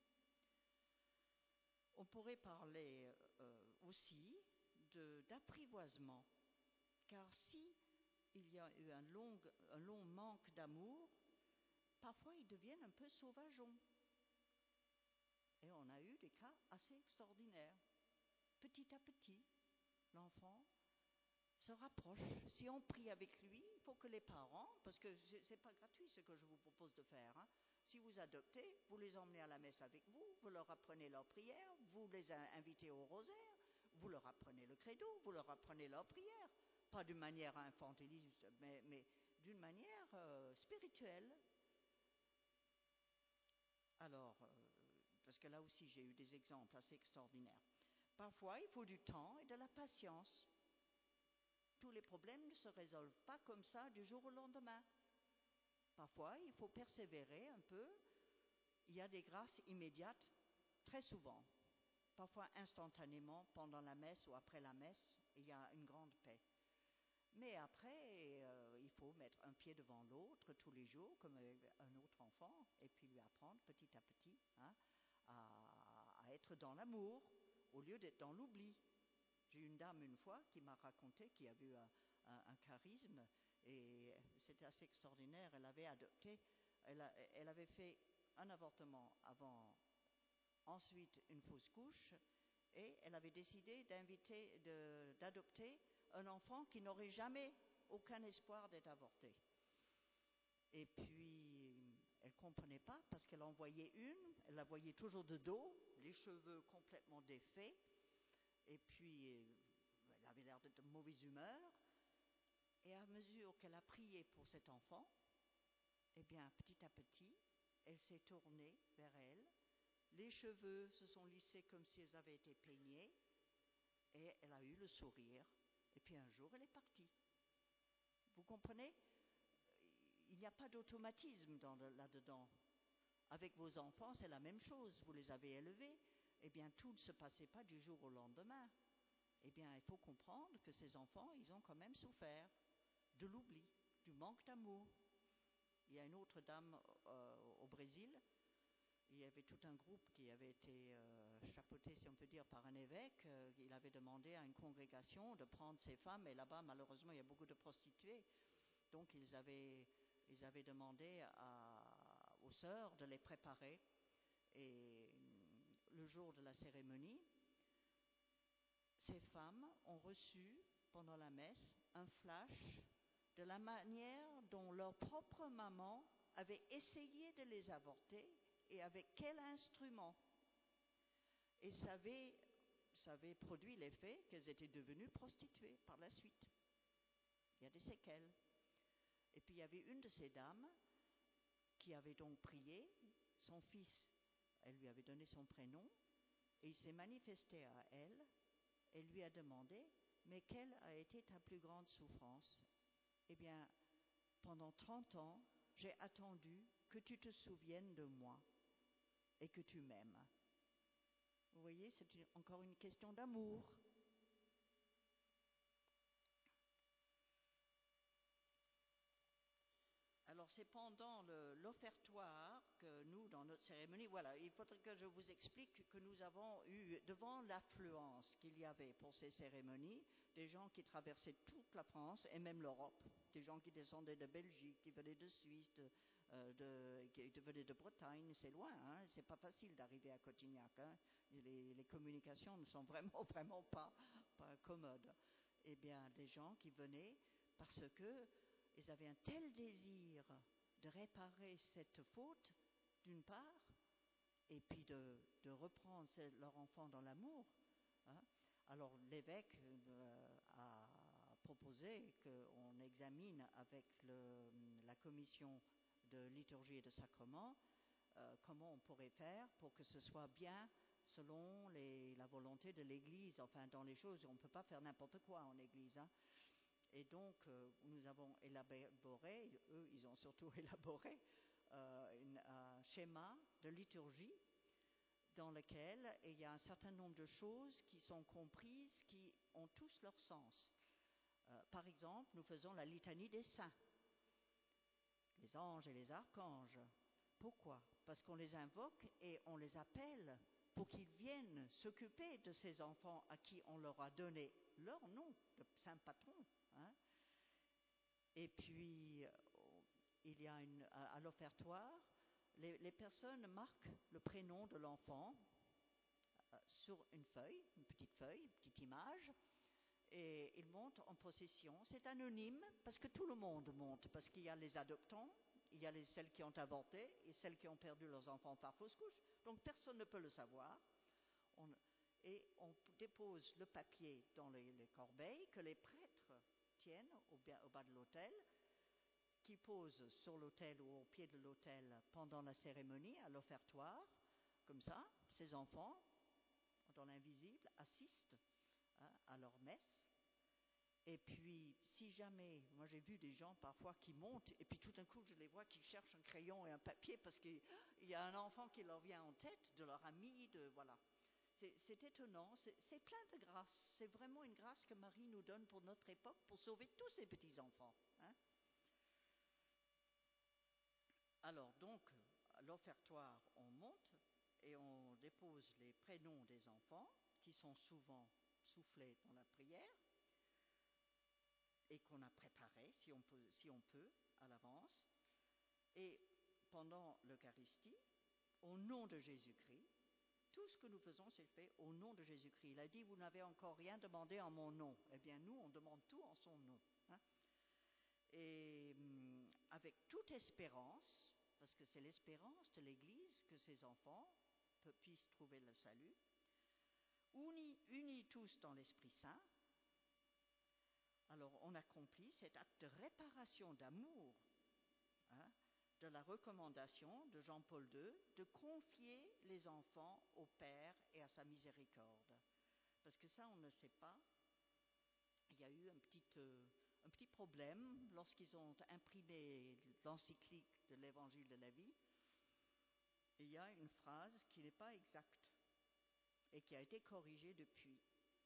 On pourrait parler euh, aussi de, d'apprivoisement, car si il y a eu un long, un long manque d'amour, parfois ils deviennent un peu sauvageons. Et on a eu des cas assez extraordinaires. Petit à petit, l'enfant se rapproche. Si on prie avec lui, il faut que les parents, parce que ce n'est pas gratuit ce que je vous propose de faire, hein. Si vous adoptez, vous les emmenez à la messe avec vous, vous leur apprenez leur prière, vous les invitez au rosaire, vous leur apprenez le credo, vous leur apprenez leur prière. Pas d'une manière infantiliste, mais, mais d'une manière euh, spirituelle. Alors, euh, parce que là aussi j'ai eu des exemples assez extraordinaires. Parfois, il faut du temps et de la patience. Tous les problèmes ne se résolvent pas comme ça du jour au lendemain. Parfois, il faut persévérer un peu. Il y a des grâces immédiates, très souvent. Parfois instantanément, pendant la messe ou après la messe, il y a une grande paix. Mais après, euh, il faut mettre un pied devant l'autre tous les jours, comme un autre enfant, et puis lui apprendre petit à petit hein, à, à être dans l'amour, au lieu d'être dans l'oubli. J'ai une dame une fois qui m'a raconté qu'il y avait eu un, un, un charisme et c'était assez extraordinaire. Elle avait adopté, elle, a, elle avait fait un avortement avant, ensuite une fausse couche et elle avait décidé d'inviter, de, d'adopter un enfant qui n'aurait jamais aucun espoir d'être avorté. Et puis, elle ne comprenait pas parce qu'elle en voyait une, elle la voyait toujours de dos, les cheveux complètement défaits, et puis elle avait l'air d'être de mauvaise humeur. Et à mesure qu'elle a prié pour cet enfant, eh bien, petit à petit, elle s'est tournée vers elle, les cheveux se sont lissés comme si elles avaient été peignés, et elle a eu le sourire. Et puis un jour, elle est partie. Vous comprenez ? Il n'y a pas d'automatisme dans, là-dedans. Avec vos enfants, c'est la même chose. Vous les avez élevés. Eh bien, tout ne se passait pas du jour au lendemain. Eh bien, il faut comprendre que ces enfants, ils ont quand même souffert de l'oubli, du manque d'amour. Il y a une autre dame euh, au Brésil. Il y avait tout un groupe qui avait été euh, chapeauté, si on peut dire, par un évêque. Euh, il avait demandé à une congrégation de prendre ces femmes. Et là-bas, malheureusement, il y a beaucoup de prostituées. Donc, ils avaient... Ils avaient demandé à, aux sœurs de les préparer. Et le jour de la cérémonie, ces femmes ont reçu, pendant la messe, un flash de la manière dont leur propre maman avait essayé de les avorter et avec quel instrument. Et ça avait, ça avait produit l'effet qu'elles étaient devenues prostituées par la suite. Il y a des séquelles. Et puis il y avait une de ces dames qui avait donc prié, son fils, elle lui avait donné son prénom, et il s'est manifesté à elle, et lui a demandé, mais quelle a été ta plus grande souffrance ? Eh bien, pendant trente ans, j'ai attendu que tu te souviennes de moi et que tu m'aimes. Vous voyez, c'est une, encore une question d'amour. Alors c'est pendant le, l'offertoire que nous, dans notre cérémonie, voilà, il faudrait que je vous explique que nous avons eu, devant l'affluence qu'il y avait pour ces cérémonies, des gens qui traversaient toute la France et même l'Europe, des gens qui descendaient de Belgique, qui venaient de Suisse, de, euh, de, qui venaient de Bretagne, c'est loin, hein, c'est pas facile d'arriver à Cotignac, hein, les, les communications ne sont vraiment, vraiment pas, pas commodes. Eh bien, des gens qui venaient parce que ils avaient un tel désir de réparer cette faute, d'une part, et puis de, de reprendre leur enfant dans l'amour. Hein. Alors l'évêque euh, a proposé qu'on examine avec le, la commission de liturgie et de sacrement euh, comment on pourrait faire pour que ce soit bien selon les, la volonté de l'Église. Enfin, dans les choses, on ne peut pas faire n'importe quoi en Église. Hein. Et donc, euh, nous avons élaboré, eux, ils ont surtout élaboré euh, une, un schéma de liturgie dans lequel il y a un certain nombre de choses qui sont comprises, qui ont tous leur sens. Euh, par exemple, nous faisons la litanie des saints, les anges et les archanges. Pourquoi ? Parce qu'on les invoque et on les appelle pour qu'ils viennent s'occuper de ces enfants à qui on leur a donné leur nom de saint patron. Hein. Et puis, il y a une, à, à l'offertoire, les, les personnes marquent le prénom de l'enfant euh, sur une feuille, une petite feuille, une petite image, et ils montent en procession. C'est anonyme parce que tout le monde monte, parce qu'il y a les adoptants, il y a les, celles qui ont avorté et celles qui ont perdu leurs enfants par fausse couche, donc personne ne peut le savoir. On, et on dépose le papier dans les, les corbeilles que les prêtres tiennent au, au bas de l'autel, qui posent sur l'autel ou au pied de l'autel pendant la cérémonie, à l'offertoire, comme ça, ces enfants, dans l'invisible, assistent hein, à leur messe. Et puis, si jamais, moi j'ai vu des gens parfois qui montent, et puis tout d'un coup je les vois qui cherchent un crayon et un papier parce qu'il y a un enfant qui leur vient en tête, de leur ami, de voilà. C'est, c'est étonnant, c'est, c'est plein de grâce. C'est vraiment une grâce que Marie nous donne pour notre époque, pour sauver tous ces petits-enfants. Hein. Alors donc, à l'offertoire, on monte et on dépose les prénoms des enfants, qui sont souvent soufflé dans la prière et qu'on a préparé, si on peut, si on peut à l'avance. Et pendant l'Eucharistie, au nom de Jésus-Christ, tout ce que nous faisons, c'est fait au nom de Jésus-Christ. Il a dit, vous n'avez encore rien demandé en mon nom. Eh bien, nous, on demande tout en son nom. Hein. Et hum, avec toute espérance, parce que c'est l'espérance de l'Église que ces enfants peut, puissent trouver le salut, unis, unis tous dans l'Esprit Saint, alors on accomplit cet acte de réparation d'amour, hein, de la recommandation de Jean-Paul deux de confier les enfants au Père et à sa miséricorde. Parce que ça, on ne sait pas. Il y a eu un petit, euh, un petit problème lorsqu'ils ont imprimé l'encyclique de l'Évangile de la vie. Il y a une phrase qui n'est pas exacte et qui a été corrigée depuis.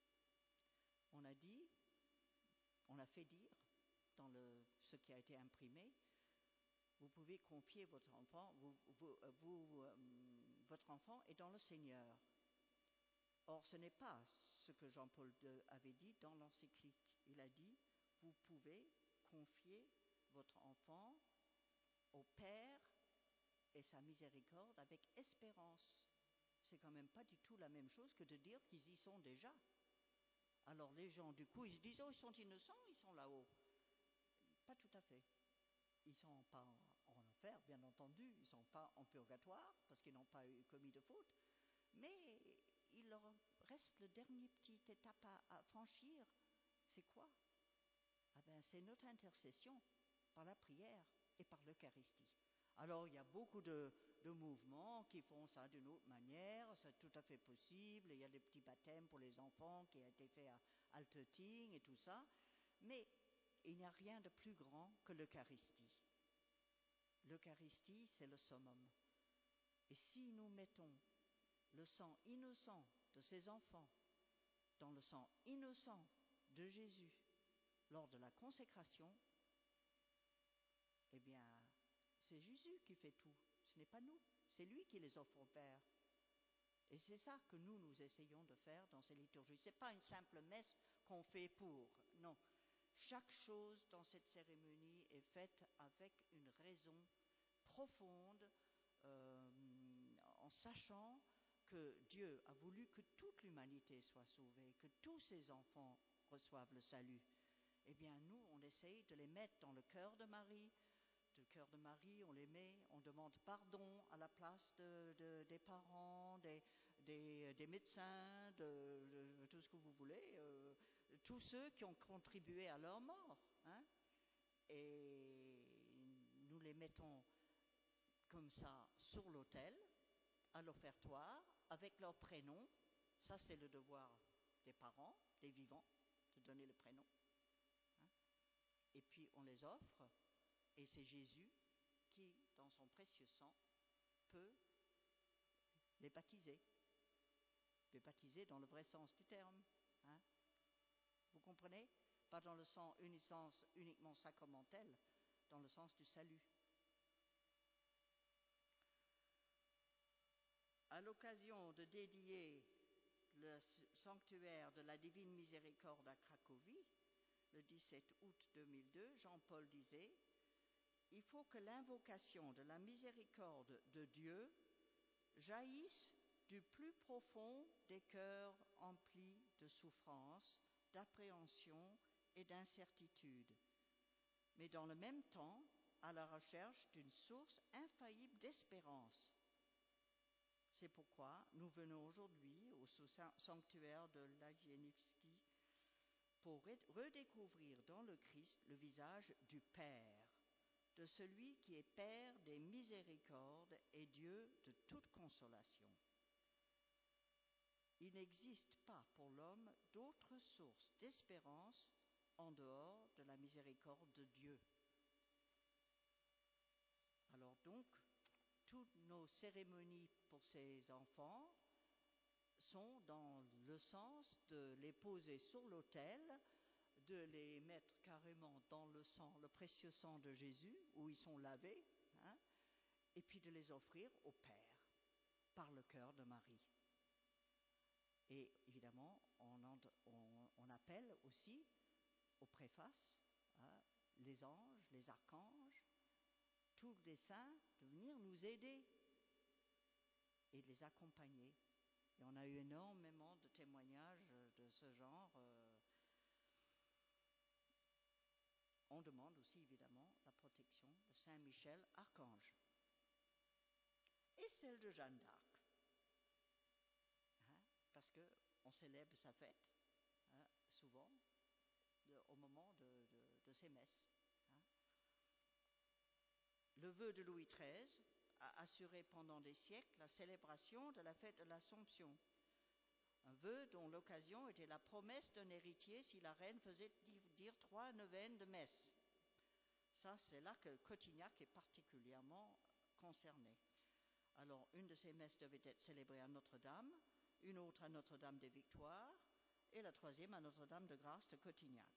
On a dit, on a fait dire dans le, ce qui a été imprimé, vous pouvez confier votre enfant, vous, vous, vous, euh, votre enfant est dans le Seigneur. Or, ce n'est pas ce que Jean-Paul deux avait dit dans l'encyclique. Il a dit, vous pouvez confier votre enfant au Père et sa miséricorde avec espérance. C'est quand même pas du tout la même chose que de dire qu'ils y sont déjà. Alors les gens, du coup, ils se disent, oh, ils sont innocents, ils sont là-haut. Pas tout à fait. Ils ne sont pas en enfer, bien entendu, ils ne sont pas en purgatoire, parce qu'ils n'ont pas eu commis de faute, mais il leur reste le dernier petit étape à, à franchir. C'est quoi? Ah ben, c'est notre intercession par la prière et par l'Eucharistie. Alors, il y a beaucoup de, de mouvements qui font ça d'une autre manière, c'est tout à fait possible, il y a des petits baptêmes pour les enfants qui ont été faits à Altötting et tout ça, mais il n'y a rien de plus grand que l'Eucharistie. L'Eucharistie, c'est le summum. Et si nous mettons le sang innocent de ces enfants dans le sang innocent de Jésus lors de la consécration, eh bien, c'est Jésus qui fait tout. Ce n'est pas nous. C'est lui qui les offre au Père. Et c'est ça que nous, nous essayons de faire dans ces liturgies. Ce n'est pas une simple messe qu'on fait pour. Non. Chaque chose dans cette cérémonie est faite avec une raison profonde, euh, en sachant que Dieu a voulu que toute l'humanité soit sauvée, que tous ses enfants reçoivent le salut. Eh bien, nous, on essaye de les mettre dans le cœur de Marie. Le cœur de Marie, on les met, on demande pardon à la place de, de, des parents, des, des, des médecins, de, de, de tout ce que vous voulez, euh, tous ceux qui ont contribué à leur mort. Hein, et nous les mettons comme ça sur l'autel, à l'offertoire, avec leur prénom. Ça, c'est le devoir des parents, des vivants, de donner le prénom. Hein, et puis, on les offre. Et c'est Jésus qui, dans son précieux sang, peut les baptiser. Les baptiser dans le vrai sens du terme. Hein. Vous comprenez? Pas dans le sens, une sens uniquement sacramentel, dans le sens du salut. À l'occasion de dédier le sanctuaire de la Divine Miséricorde à Cracovie, le dix-sept août deux mille deux, Jean-Paul disait: il faut que l'invocation de la miséricorde de Dieu jaillisse du plus profond des cœurs emplis de souffrance, d'appréhension et d'incertitude, mais dans le même temps à la recherche d'une source infaillible d'espérance. C'est pourquoi nous venons aujourd'hui au sanctuaire de Lajeniewski pour redécouvrir dans le Christ le visage du Père, de celui qui est Père des miséricordes et Dieu de toute consolation. Il n'existe pas pour l'homme d'autre source d'espérance en dehors de la miséricorde de Dieu. Alors donc, toutes nos cérémonies pour ces enfants sont dans le sens de les poser sur l'autel, de les mettre carrément dans le sang, le précieux sang de Jésus, où ils sont lavés, hein, et puis de les offrir au Père, par le cœur de Marie. Et évidemment, on, en, on, on appelle aussi aux préfaces hein, les anges, les archanges, tous les saints de venir nous aider et de les accompagner. Et on a eu énormément de témoignages de ce genre. Euh, on demande aussi évidemment la protection de Saint Michel, archange. Et celle de Jeanne d'Arc. Hein, parce qu'on célèbre sa fête, hein, souvent, de, au moment de, de, de ces messes. Hein. Le vœu de Louis treize a assuré pendant des siècles la célébration de la fête de l'Assomption. Un vœu dont l'occasion était la promesse d'un héritier si la reine faisait dire trois neuvaines de messe. Ça, c'est là que Cotignac est particulièrement concerné. Alors, une de ces messes devait être célébrée à Notre-Dame, une autre à Notre-Dame des Victoires, et la troisième à Notre-Dame de Grâce de Cotignac.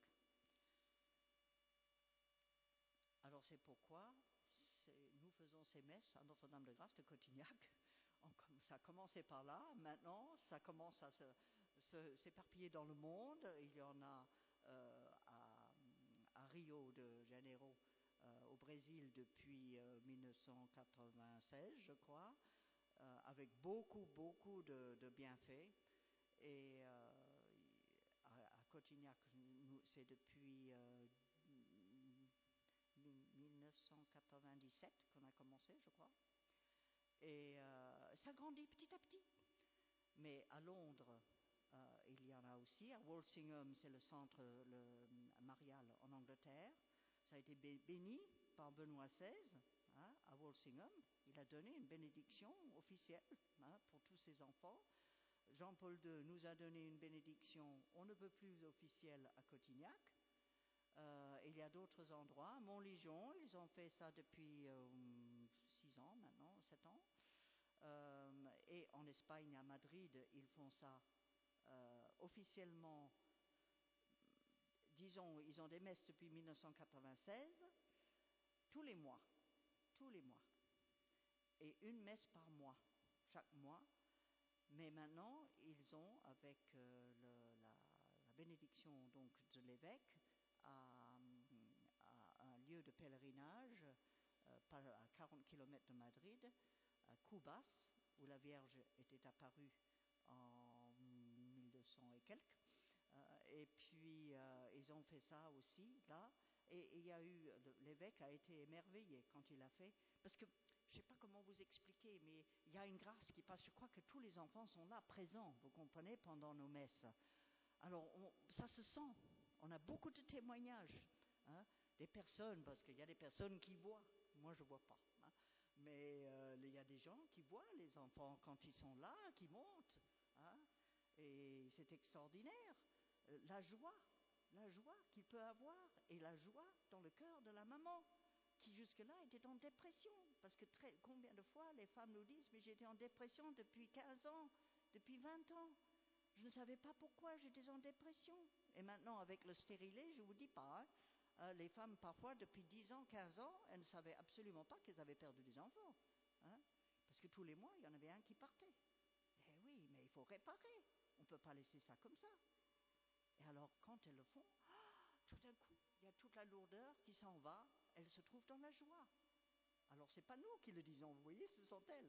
Alors, c'est pourquoi c'est, nous faisons ces messes à Notre-Dame de Grâce de Cotignac. On, ça a commencé par là, maintenant, ça commence à se, se, s'éparpiller dans le monde. Il y en a euh, à, à Rio de Janeiro, euh, au Brésil, depuis euh, mille neuf cent quatre-vingt-seize, je crois. Euh, avec beaucoup, beaucoup de, de bienfaits. Et euh, à, à Cotignac, nous, c'est depuis euh, mille neuf cent quatre-vingt-dix-sept qu'on a commencé, je crois. Et euh, ça grandit petit à petit. Mais à Londres, euh, il y en a aussi. À Walsingham, c'est le centre le, marial en Angleterre. Ça a été béni par Benoît seize. Hein, à Walsingham, il a donné une bénédiction officielle hein, pour tous ses enfants. Jean-Paul deux nous a donné une bénédiction, on ne peut plus officielle à Cotignac. Euh, il y a d'autres endroits. Montligeon, ils ont fait ça depuis euh, six ans maintenant, sept ans. Euh, et en Espagne, à Madrid, ils font ça euh, officiellement. Disons, ils ont des messes depuis mille neuf cent quatre-vingt-seize, tous les mois. Tous les mois. Et une messe par mois, chaque mois. Mais maintenant, ils ont, avec euh, le, la, la bénédiction donc de l'évêque, à, à un lieu de pèlerinage, euh, à quarante kilomètres de Madrid, à Cubas, où la Vierge était apparue en mille deux cents et quelques. Euh, et puis, euh, ils ont fait ça aussi, là. Et il y a eu, l'évêque a été émerveillé quand il a fait, parce que je ne sais pas comment vous expliquer, mais il y a une grâce qui passe. Je crois que tous les enfants sont là, présents, vous comprenez, pendant nos messes. Alors, on, ça se sent. On a beaucoup de témoignages, hein, des personnes, parce qu'il y a des personnes qui voient. Moi, je ne vois pas. Hein, mais euh, il y a des gens qui voient les enfants quand ils sont là, qui montent. Hein, et c'est extraordinaire. Euh, la joie. La joie qu'il peut avoir et la joie dans le cœur de la maman qui jusque-là était en dépression. Parce que très, combien de fois les femmes nous disent « mais j'étais en dépression depuis quinze ans, depuis vingt ans. Je ne savais pas pourquoi j'étais en dépression. » Et maintenant avec le stérilet, je ne vous dis pas, hein, euh, les femmes parfois depuis dix ans, quinze ans, elles ne savaient absolument pas qu'elles avaient perdu des enfants. Hein, parce que tous les mois, il y en avait un qui partait. Eh oui, mais il faut réparer. On ne peut pas laisser ça comme ça. Et alors, quand elles le font, ah, tout d'un coup, il y a toute la lourdeur qui s'en va, elles se trouvent dans la joie. Alors, ce n'est pas nous qui le disons, vous voyez, ce sont elles.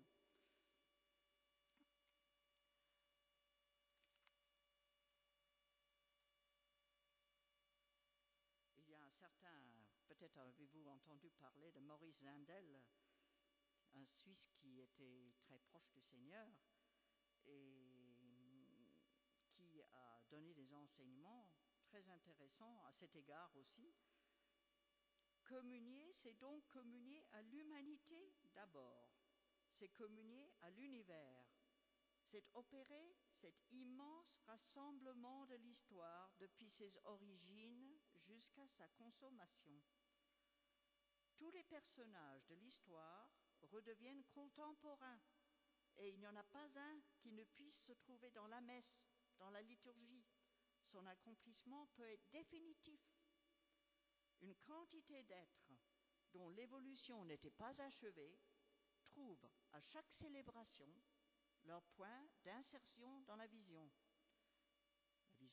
Il y a un certain, peut-être avez-vous entendu parler de Maurice Zindel, un Suisse qui était très proche du Seigneur et qui a donné des enseignements très intéressant à cet égard aussi. Communier, c'est donc communier à l'humanité d'abord. C'est communier à l'univers. C'est opérer cet immense rassemblement de l'histoire depuis ses origines jusqu'à sa consommation. Tous les personnages de l'histoire redeviennent contemporains et il n'y en a pas un qui ne puisse se trouver dans la messe, dans la liturgie. Son accomplissement peut être définitif. Une quantité d'êtres dont l'évolution n'était pas achevée trouvent à chaque célébration leur point d'insertion dans la vision.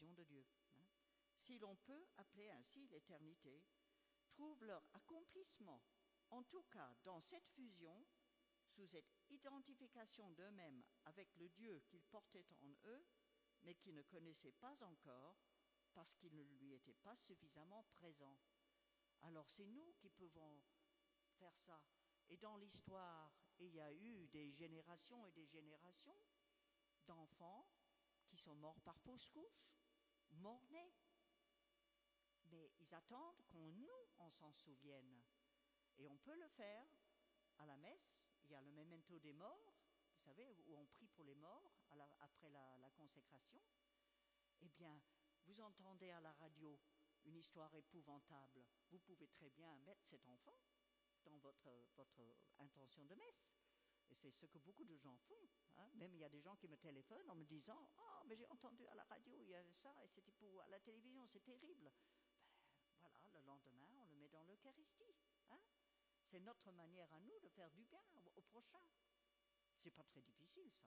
vision de Dieu. Hein. Si l'on peut appeler ainsi l'éternité, trouvent leur accomplissement, en tout cas dans cette fusion, sous cette identification d'eux-mêmes avec le Dieu qu'ils portaient en eux, mais qu'ils ne connaissaient pas encore, parce qu'ils ne lui étaient pas suffisamment présents. Alors c'est nous qui pouvons faire ça. Et dans l'histoire, il y a eu des générations et des générations d'enfants qui sont morts par fausse couche, morts-nés. Mais ils attendent qu'on nous, on s'en souvienne. Et on peut le faire à la messe. Il y a le memento des morts, vous savez, où on prie pour les morts à la, après la, la consécration. Eh bien, vous entendez à la radio une histoire épouvantable. Vous pouvez très bien mettre cet enfant dans votre, votre intention de messe. Et c'est ce que beaucoup de gens font. Hein. Même il y a des gens qui me téléphonent en me disant « Oh, mais j'ai entendu à la radio, il y a ça, et c'était pour à la télévision, c'est terrible. » Ben, voilà, le lendemain, on le met dans l'Eucharistie. Hein. C'est notre manière à nous de faire du bien au, au prochain. C'est pas très difficile, ça.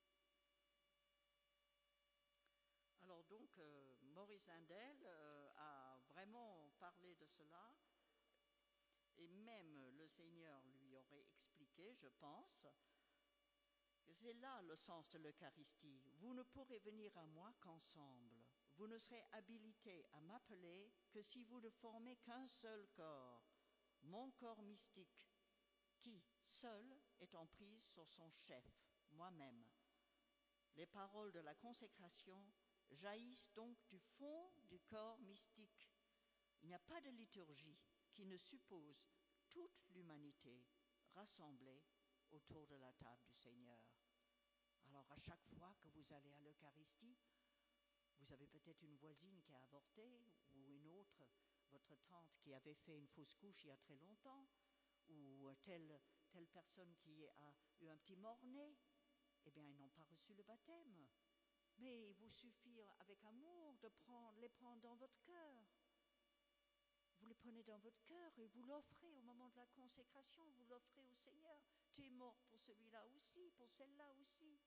Alors donc, euh, Maurice Lindell euh, a vraiment parlé de cela. Et même le Seigneur lui aurait expliqué, je pense, que c'est là le sens de l'Eucharistie. Vous ne pourrez venir à moi qu'ensemble. Vous ne serez habilités à m'appeler que si vous ne formez qu'un seul corps, mon corps mystique, qui, seul, est en prise sur son chef, moi-même. Les paroles de la consécration jaillissent donc du fond du corps mystique. Il n'y a pas de liturgie qui ne suppose toute l'humanité rassemblée autour de la table du Seigneur. Alors à chaque fois que vous allez à l'Eucharistie, vous avez peut-être une voisine qui a avorté, ou une autre, votre tante qui avait fait une fausse couche il y a très longtemps, ou telle, telle personne qui a eu un petit mort-né. Eh bien, ils n'ont pas reçu le baptême. Mais il vous suffit avec amour de prendre, les prendre dans votre cœur. Vous les prenez dans votre cœur et vous l'offrez au moment de la consécration, vous l'offrez au Seigneur. Tu es mort pour celui-là aussi, pour celle-là aussi.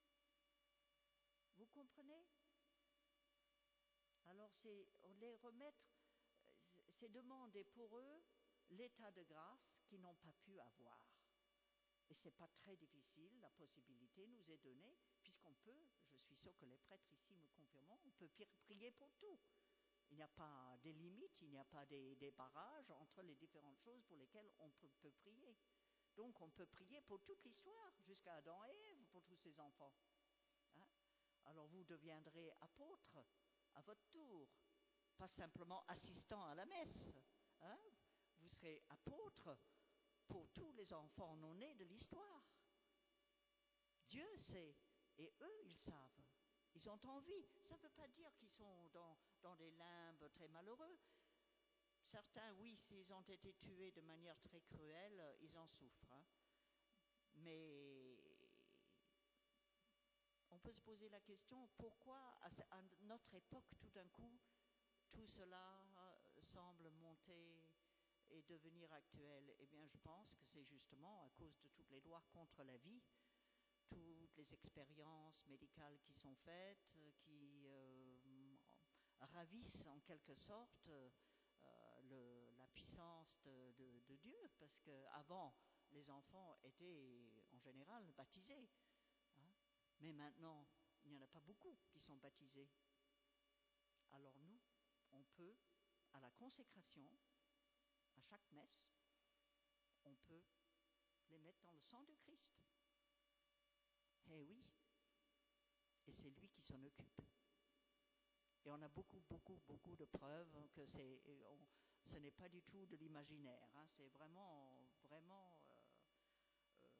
Vous comprenez? Alors c'est les remettre, c'est demander pour eux l'état de grâce qu'ils n'ont pas pu avoir. Et ce n'est pas très difficile, la possibilité nous est donnée, puisqu'on peut, je suis sûre que les prêtres ici me confirmeront, on peut prier pour tout. Il n'y a pas des limites, il n'y a pas des, des barrages entre les différentes choses pour lesquelles on peut, peut prier. Donc on peut prier pour toute l'histoire, jusqu'à Adam et Ève, pour tous ces enfants. Hein? Alors vous deviendrez apôtres à votre tour, pas simplement assistant à la messe. Hein? Vous serez apôtres pour tous les enfants non-nés de l'histoire. Dieu sait, et eux, ils savent. Ils ont envie. Ça ne veut pas dire qu'ils sont dans, dans des limbes très malheureux. Certains, oui, s'ils ont été tués de manière très cruelle, ils en souffrent. Hein. Mais on peut se poser la question, pourquoi à, à notre époque, tout d'un coup, tout cela semble monter et devenir actuel? Eh bien, je pense que c'est justement à cause de toutes les lois contre la vie, toutes les expériences médicales qui sont faites, qui euh, ravissent en quelque sorte euh, le, la puissance de, de, de Dieu, parce qu'avant, les enfants étaient en général baptisés. Hein, mais maintenant, il n'y en a pas beaucoup qui sont baptisés. Alors nous, on peut, à la consécration, à chaque messe, on peut les mettre dans le sang de Christ. Eh oui, et c'est lui qui s'en occupe. Et on a beaucoup, beaucoup, beaucoup de preuves que c'est, on, ce n'est pas du tout de l'imaginaire. Hein, c'est vraiment, vraiment, euh, euh,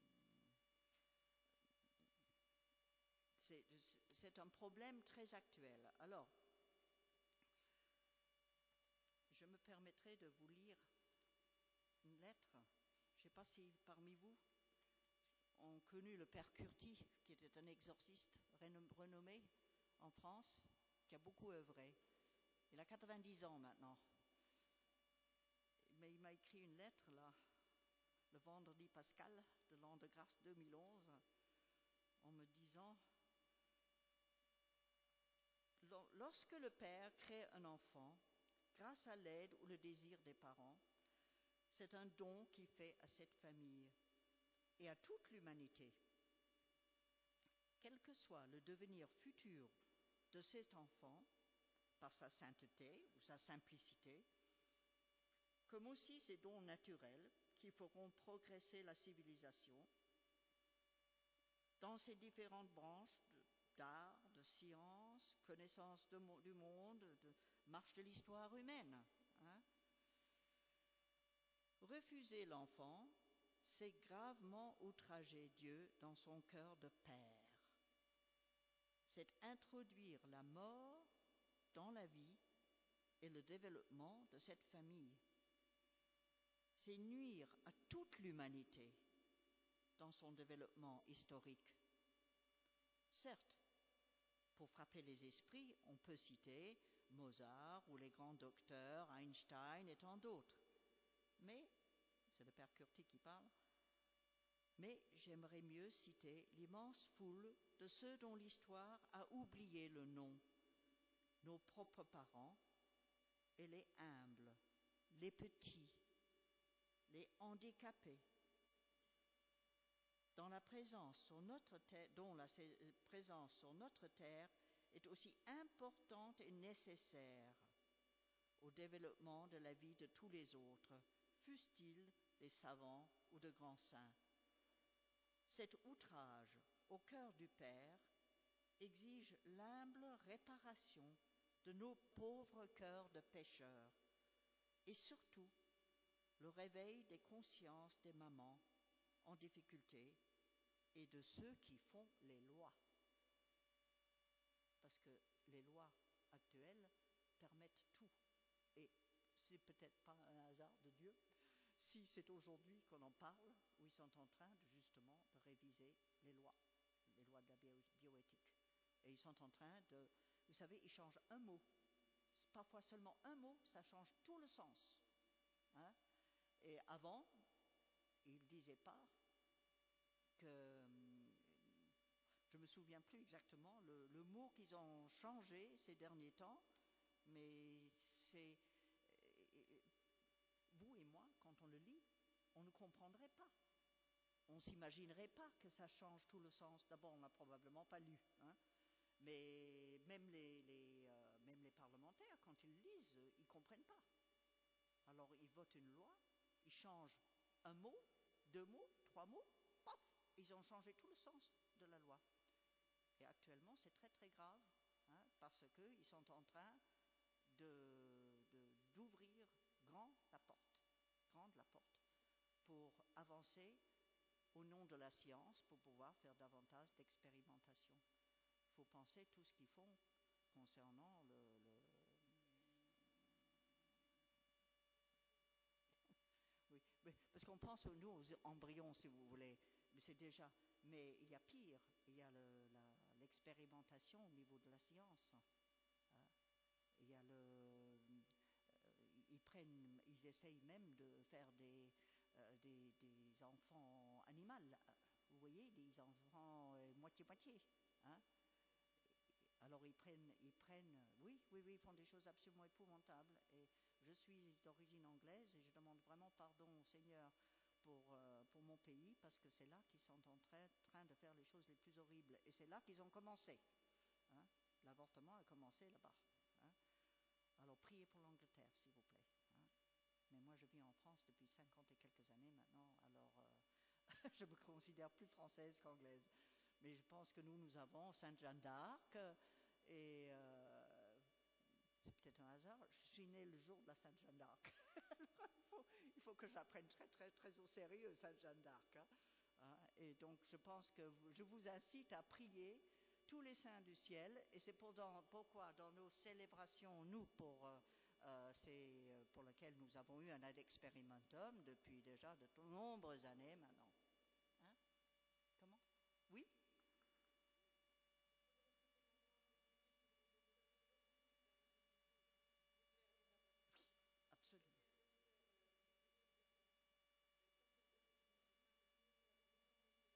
c'est, c'est un problème très actuel. Alors, je me permettrai de vous lire une lettre. Je ne sais pas si parmi vous ont connu le père Curti, qui était un exorciste renommé en France, qui a beaucoup œuvré. Il a quatre-vingt-dix ans maintenant. Mais il m'a écrit une lettre, là, le vendredi pascal de l'an de grâce deux mille onze, en me disant: lorsque le père crée un enfant, grâce à l'aide ou le désir des parents, c'est un don qu'il fait à cette famille et à toute l'humanité. Quel que soit le devenir futur de cet enfant, par sa sainteté ou sa simplicité, comme aussi ces dons naturels qui feront progresser la civilisation dans ses différentes branches d'art, de science, connaissance de, du monde, de marche de l'histoire humaine. Hein. Refuser l'enfant, c'est gravement outrager Dieu dans son cœur de père. C'est introduire la mort dans la vie et le développement de cette famille. C'est nuire à toute l'humanité dans son développement historique. Certes, pour frapper les esprits, on peut citer Mozart ou les grands docteurs, Einstein et tant d'autres. Mais, c'est le père Curti qui parle, mais j'aimerais mieux citer l'immense foule de ceux dont l'histoire a oublié le nom, nos propres parents et les humbles, les petits, les handicapés, dans la présence sur notre terre, dont la présence sur notre terre est aussi importante et nécessaire au développement de la vie de tous les autres, fussent-ils des savants ou de grands saints. Cet outrage au cœur du Père exige l'humble réparation de nos pauvres cœurs de pécheurs et surtout le réveil des consciences des mamans en difficulté et de ceux qui font les lois. Parce que les lois actuelles permettent tout. Et c'est peut-être pas un hasard de Dieu si c'est aujourd'hui qu'on en parle, où ils sont en train de, justement de réviser les lois, les lois de la bio- bioéthique. Et ils sont en train de, vous savez, ils changent un mot. Parfois seulement un mot, ça change tout le sens. Hein? Et avant, ils ne disaient pas que, je ne me souviens plus exactement le, le mot qu'ils ont changé ces derniers temps, mais c'est, vous et moi, quand on le lit, on ne comprendrait pas. On ne s'imaginerait pas que ça change tout le sens. D'abord, on n'a probablement pas lu. Hein, mais même les, les, euh, même les parlementaires, quand ils lisent, ils ne comprennent pas. Alors, ils votent une loi, ils changent un mot, deux mots, trois mots, paf, ils ont changé tout le sens de la loi. Et actuellement, c'est très très grave, hein, parce qu'ils sont en train de, de, d'ouvrir grand la porte, grande la porte, pour avancer au nom de la science, pour pouvoir faire davantage d'expérimentation. Il faut penser tout ce qu'ils font concernant le, le oui, mais parce qu'on pense nous aux embryons, si vous voulez, mais c'est déjà. Mais il y a pire, il y a le, la, l'expérimentation au niveau de la science. Hein. Il y a le, euh, ils prennent, ils essayent même de faire des, euh, des, des enfants animaux. Vous voyez, des enfants euh, moitié-moitié. Hein. Alors ils prennent, ils prennent, oui, oui, oui, ils font des choses absolument épouvantables. Et je suis d'origine anglaise et je demande vraiment pardon au Seigneur pour, euh, pour mon pays parce que c'est là qu'ils sont en train, train de faire les choses les plus horribles. Et c'est là qu'ils ont commencé. Hein. L'avortement a commencé là-bas. Hein. Alors priez pour l'Angleterre, s'il vous plaît. Hein. Mais moi je vis en France depuis cinquante et quelques années maintenant, alors euh, je me considère plus française qu'anglaise. Mais je pense que nous, nous avons Sainte Jeanne d'Arc, et euh, c'est peut-être un hasard, je suis née le jour de la Sainte Jeanne d'Arc. il, faut, il faut que j'apprenne très, très, très au sérieux Sainte Jeanne d'Arc. Hein. Hein, et donc, je pense que vous, je vous incite à prier tous les saints du ciel, et c'est pour dans, pourquoi dans nos célébrations, nous, pour, euh, euh, c'est pour lequel nous avons eu un ad experimentum depuis déjà de nombreuses années maintenant. Hein. Comment? Oui? Absolument.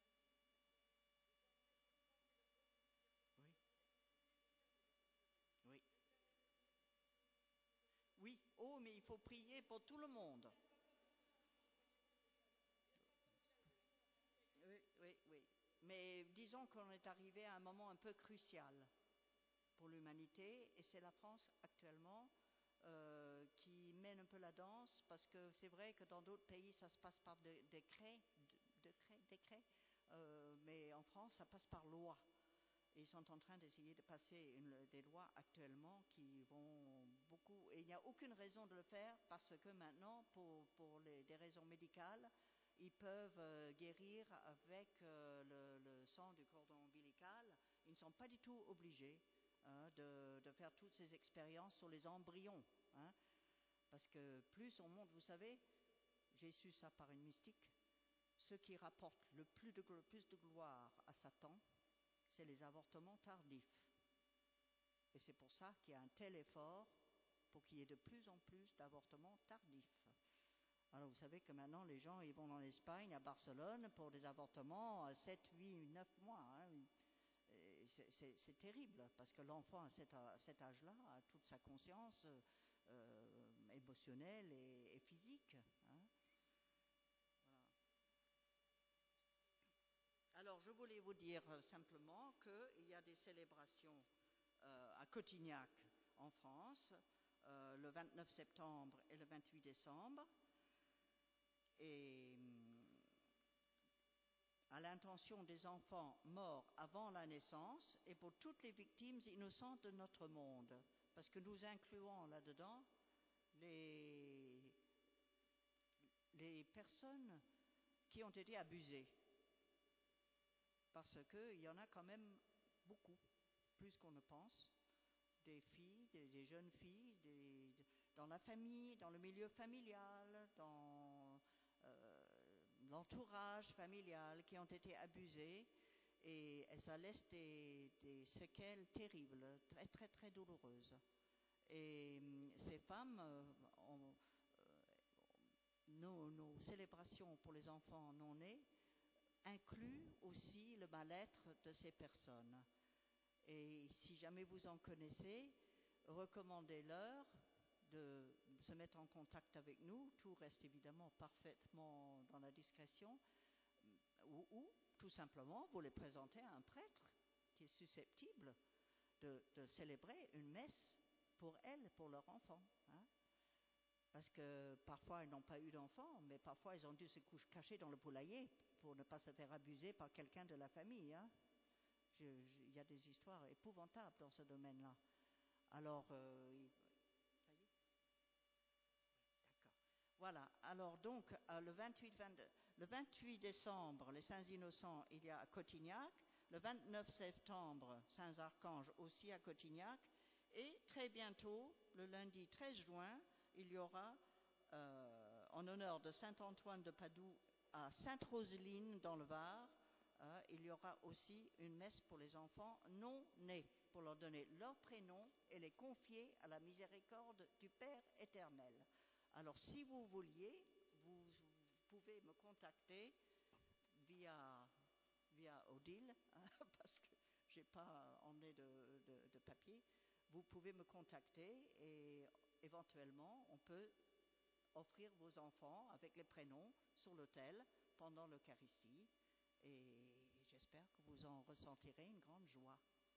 Oui. Oh, mais il faut prier pour tout le monde. Oui, oui, oui. Mais disons qu'on est arrivé à un moment un peu crucial pour l'humanité, et c'est la France actuellement euh, qui mène un peu la danse, parce que c'est vrai que dans d'autres pays ça se passe par de- décret, de- décret, décret, euh, mais en France ça passe par loi. Et ils sont en train d'essayer de passer une- des lois actuellement qui vont beaucoup. Et il n'y a aucune raison de le faire, parce que maintenant, pour, pour les, des raisons médicales, ils peuvent euh, guérir avec euh, le, le sang du cordon ombilical. Ils ne sont pas du tout obligés hein, de, de faire toutes ces expériences sur les embryons. Hein, parce que plus on monte, vous savez, j'ai su ça par une mystique, ce qui rapporte le plus de, le plus de gloire à Satan, c'est les avortements tardifs. Et c'est pour ça qu'il y a un tel effort pour qu'il y ait de plus en plus d'avortements tardifs. Alors vous savez que maintenant les gens ils vont en Espagne, à Barcelone, pour des avortements à sept, huit, neuf mois. Hein. C'est, c'est, c'est terrible, parce que l'enfant à cet, à cet âge-là a toute sa conscience euh, émotionnelle et, et physique. Hein. Voilà. Alors, je voulais vous dire simplement qu'il y a des célébrations euh, à Cotignac, en France, euh, le vingt-neuf septembre et le vingt-huit décembre, et à l'intention des enfants morts avant la naissance et pour toutes les victimes innocentes de notre monde, parce que nous incluons là-dedans les, les personnes qui ont été abusées. Parce qu'il y en a quand même beaucoup, plus qu'on ne pense, des filles, des, des jeunes filles, des, dans la famille, dans le milieu familial, dans euh, l'entourage familial, qui ont été abusées, et, et ça laisse des, des séquelles terribles, très très très douloureuses. Et ces femmes, euh, ont, euh, nos, nos célébrations pour les enfants non-nés, inclut aussi le mal-être de ces personnes. Et si jamais vous en connaissez, recommandez-leur de se mettre en contact avec nous. Tout reste évidemment parfaitement dans la discrétion. Ou, ou tout simplement, vous les présentez à un prêtre qui est susceptible de, de célébrer une messe pour elles, pour leur enfant. Hein. Parce que parfois ils n'ont pas eu d'enfants, mais parfois ils ont dû se cacher dans le poulailler pour ne pas se faire abuser par quelqu'un de la famille. Hein. Il y a des histoires épouvantables dans ce domaine-là. Alors, euh, ça y est ? D'accord. Voilà. Alors donc, euh, le, vingt-huit, vingt-deux, le vingt-huit décembre, les Saints Innocents, il y a à Cotignac. Le vingt-neuf septembre, Saints Archanges aussi à Cotignac. Et très bientôt, le lundi treize juin, il y aura, euh, en honneur de Saint Antoine de Padoue, à Sainte-Roseline dans le Var, euh, il y aura aussi une messe pour les enfants non nés, pour leur donner leur prénom et les confier à la miséricorde du Père éternel. Alors si vous vouliez, vous, vous pouvez me contacter via, via Odile, hein, parce que je n'ai pas emmené de, de, de papier. Vous pouvez me contacter et éventuellement on peut offrir vos enfants avec les prénoms sur l'autel pendant l'Eucharistie, et j'espère que vous en ressentirez une grande joie.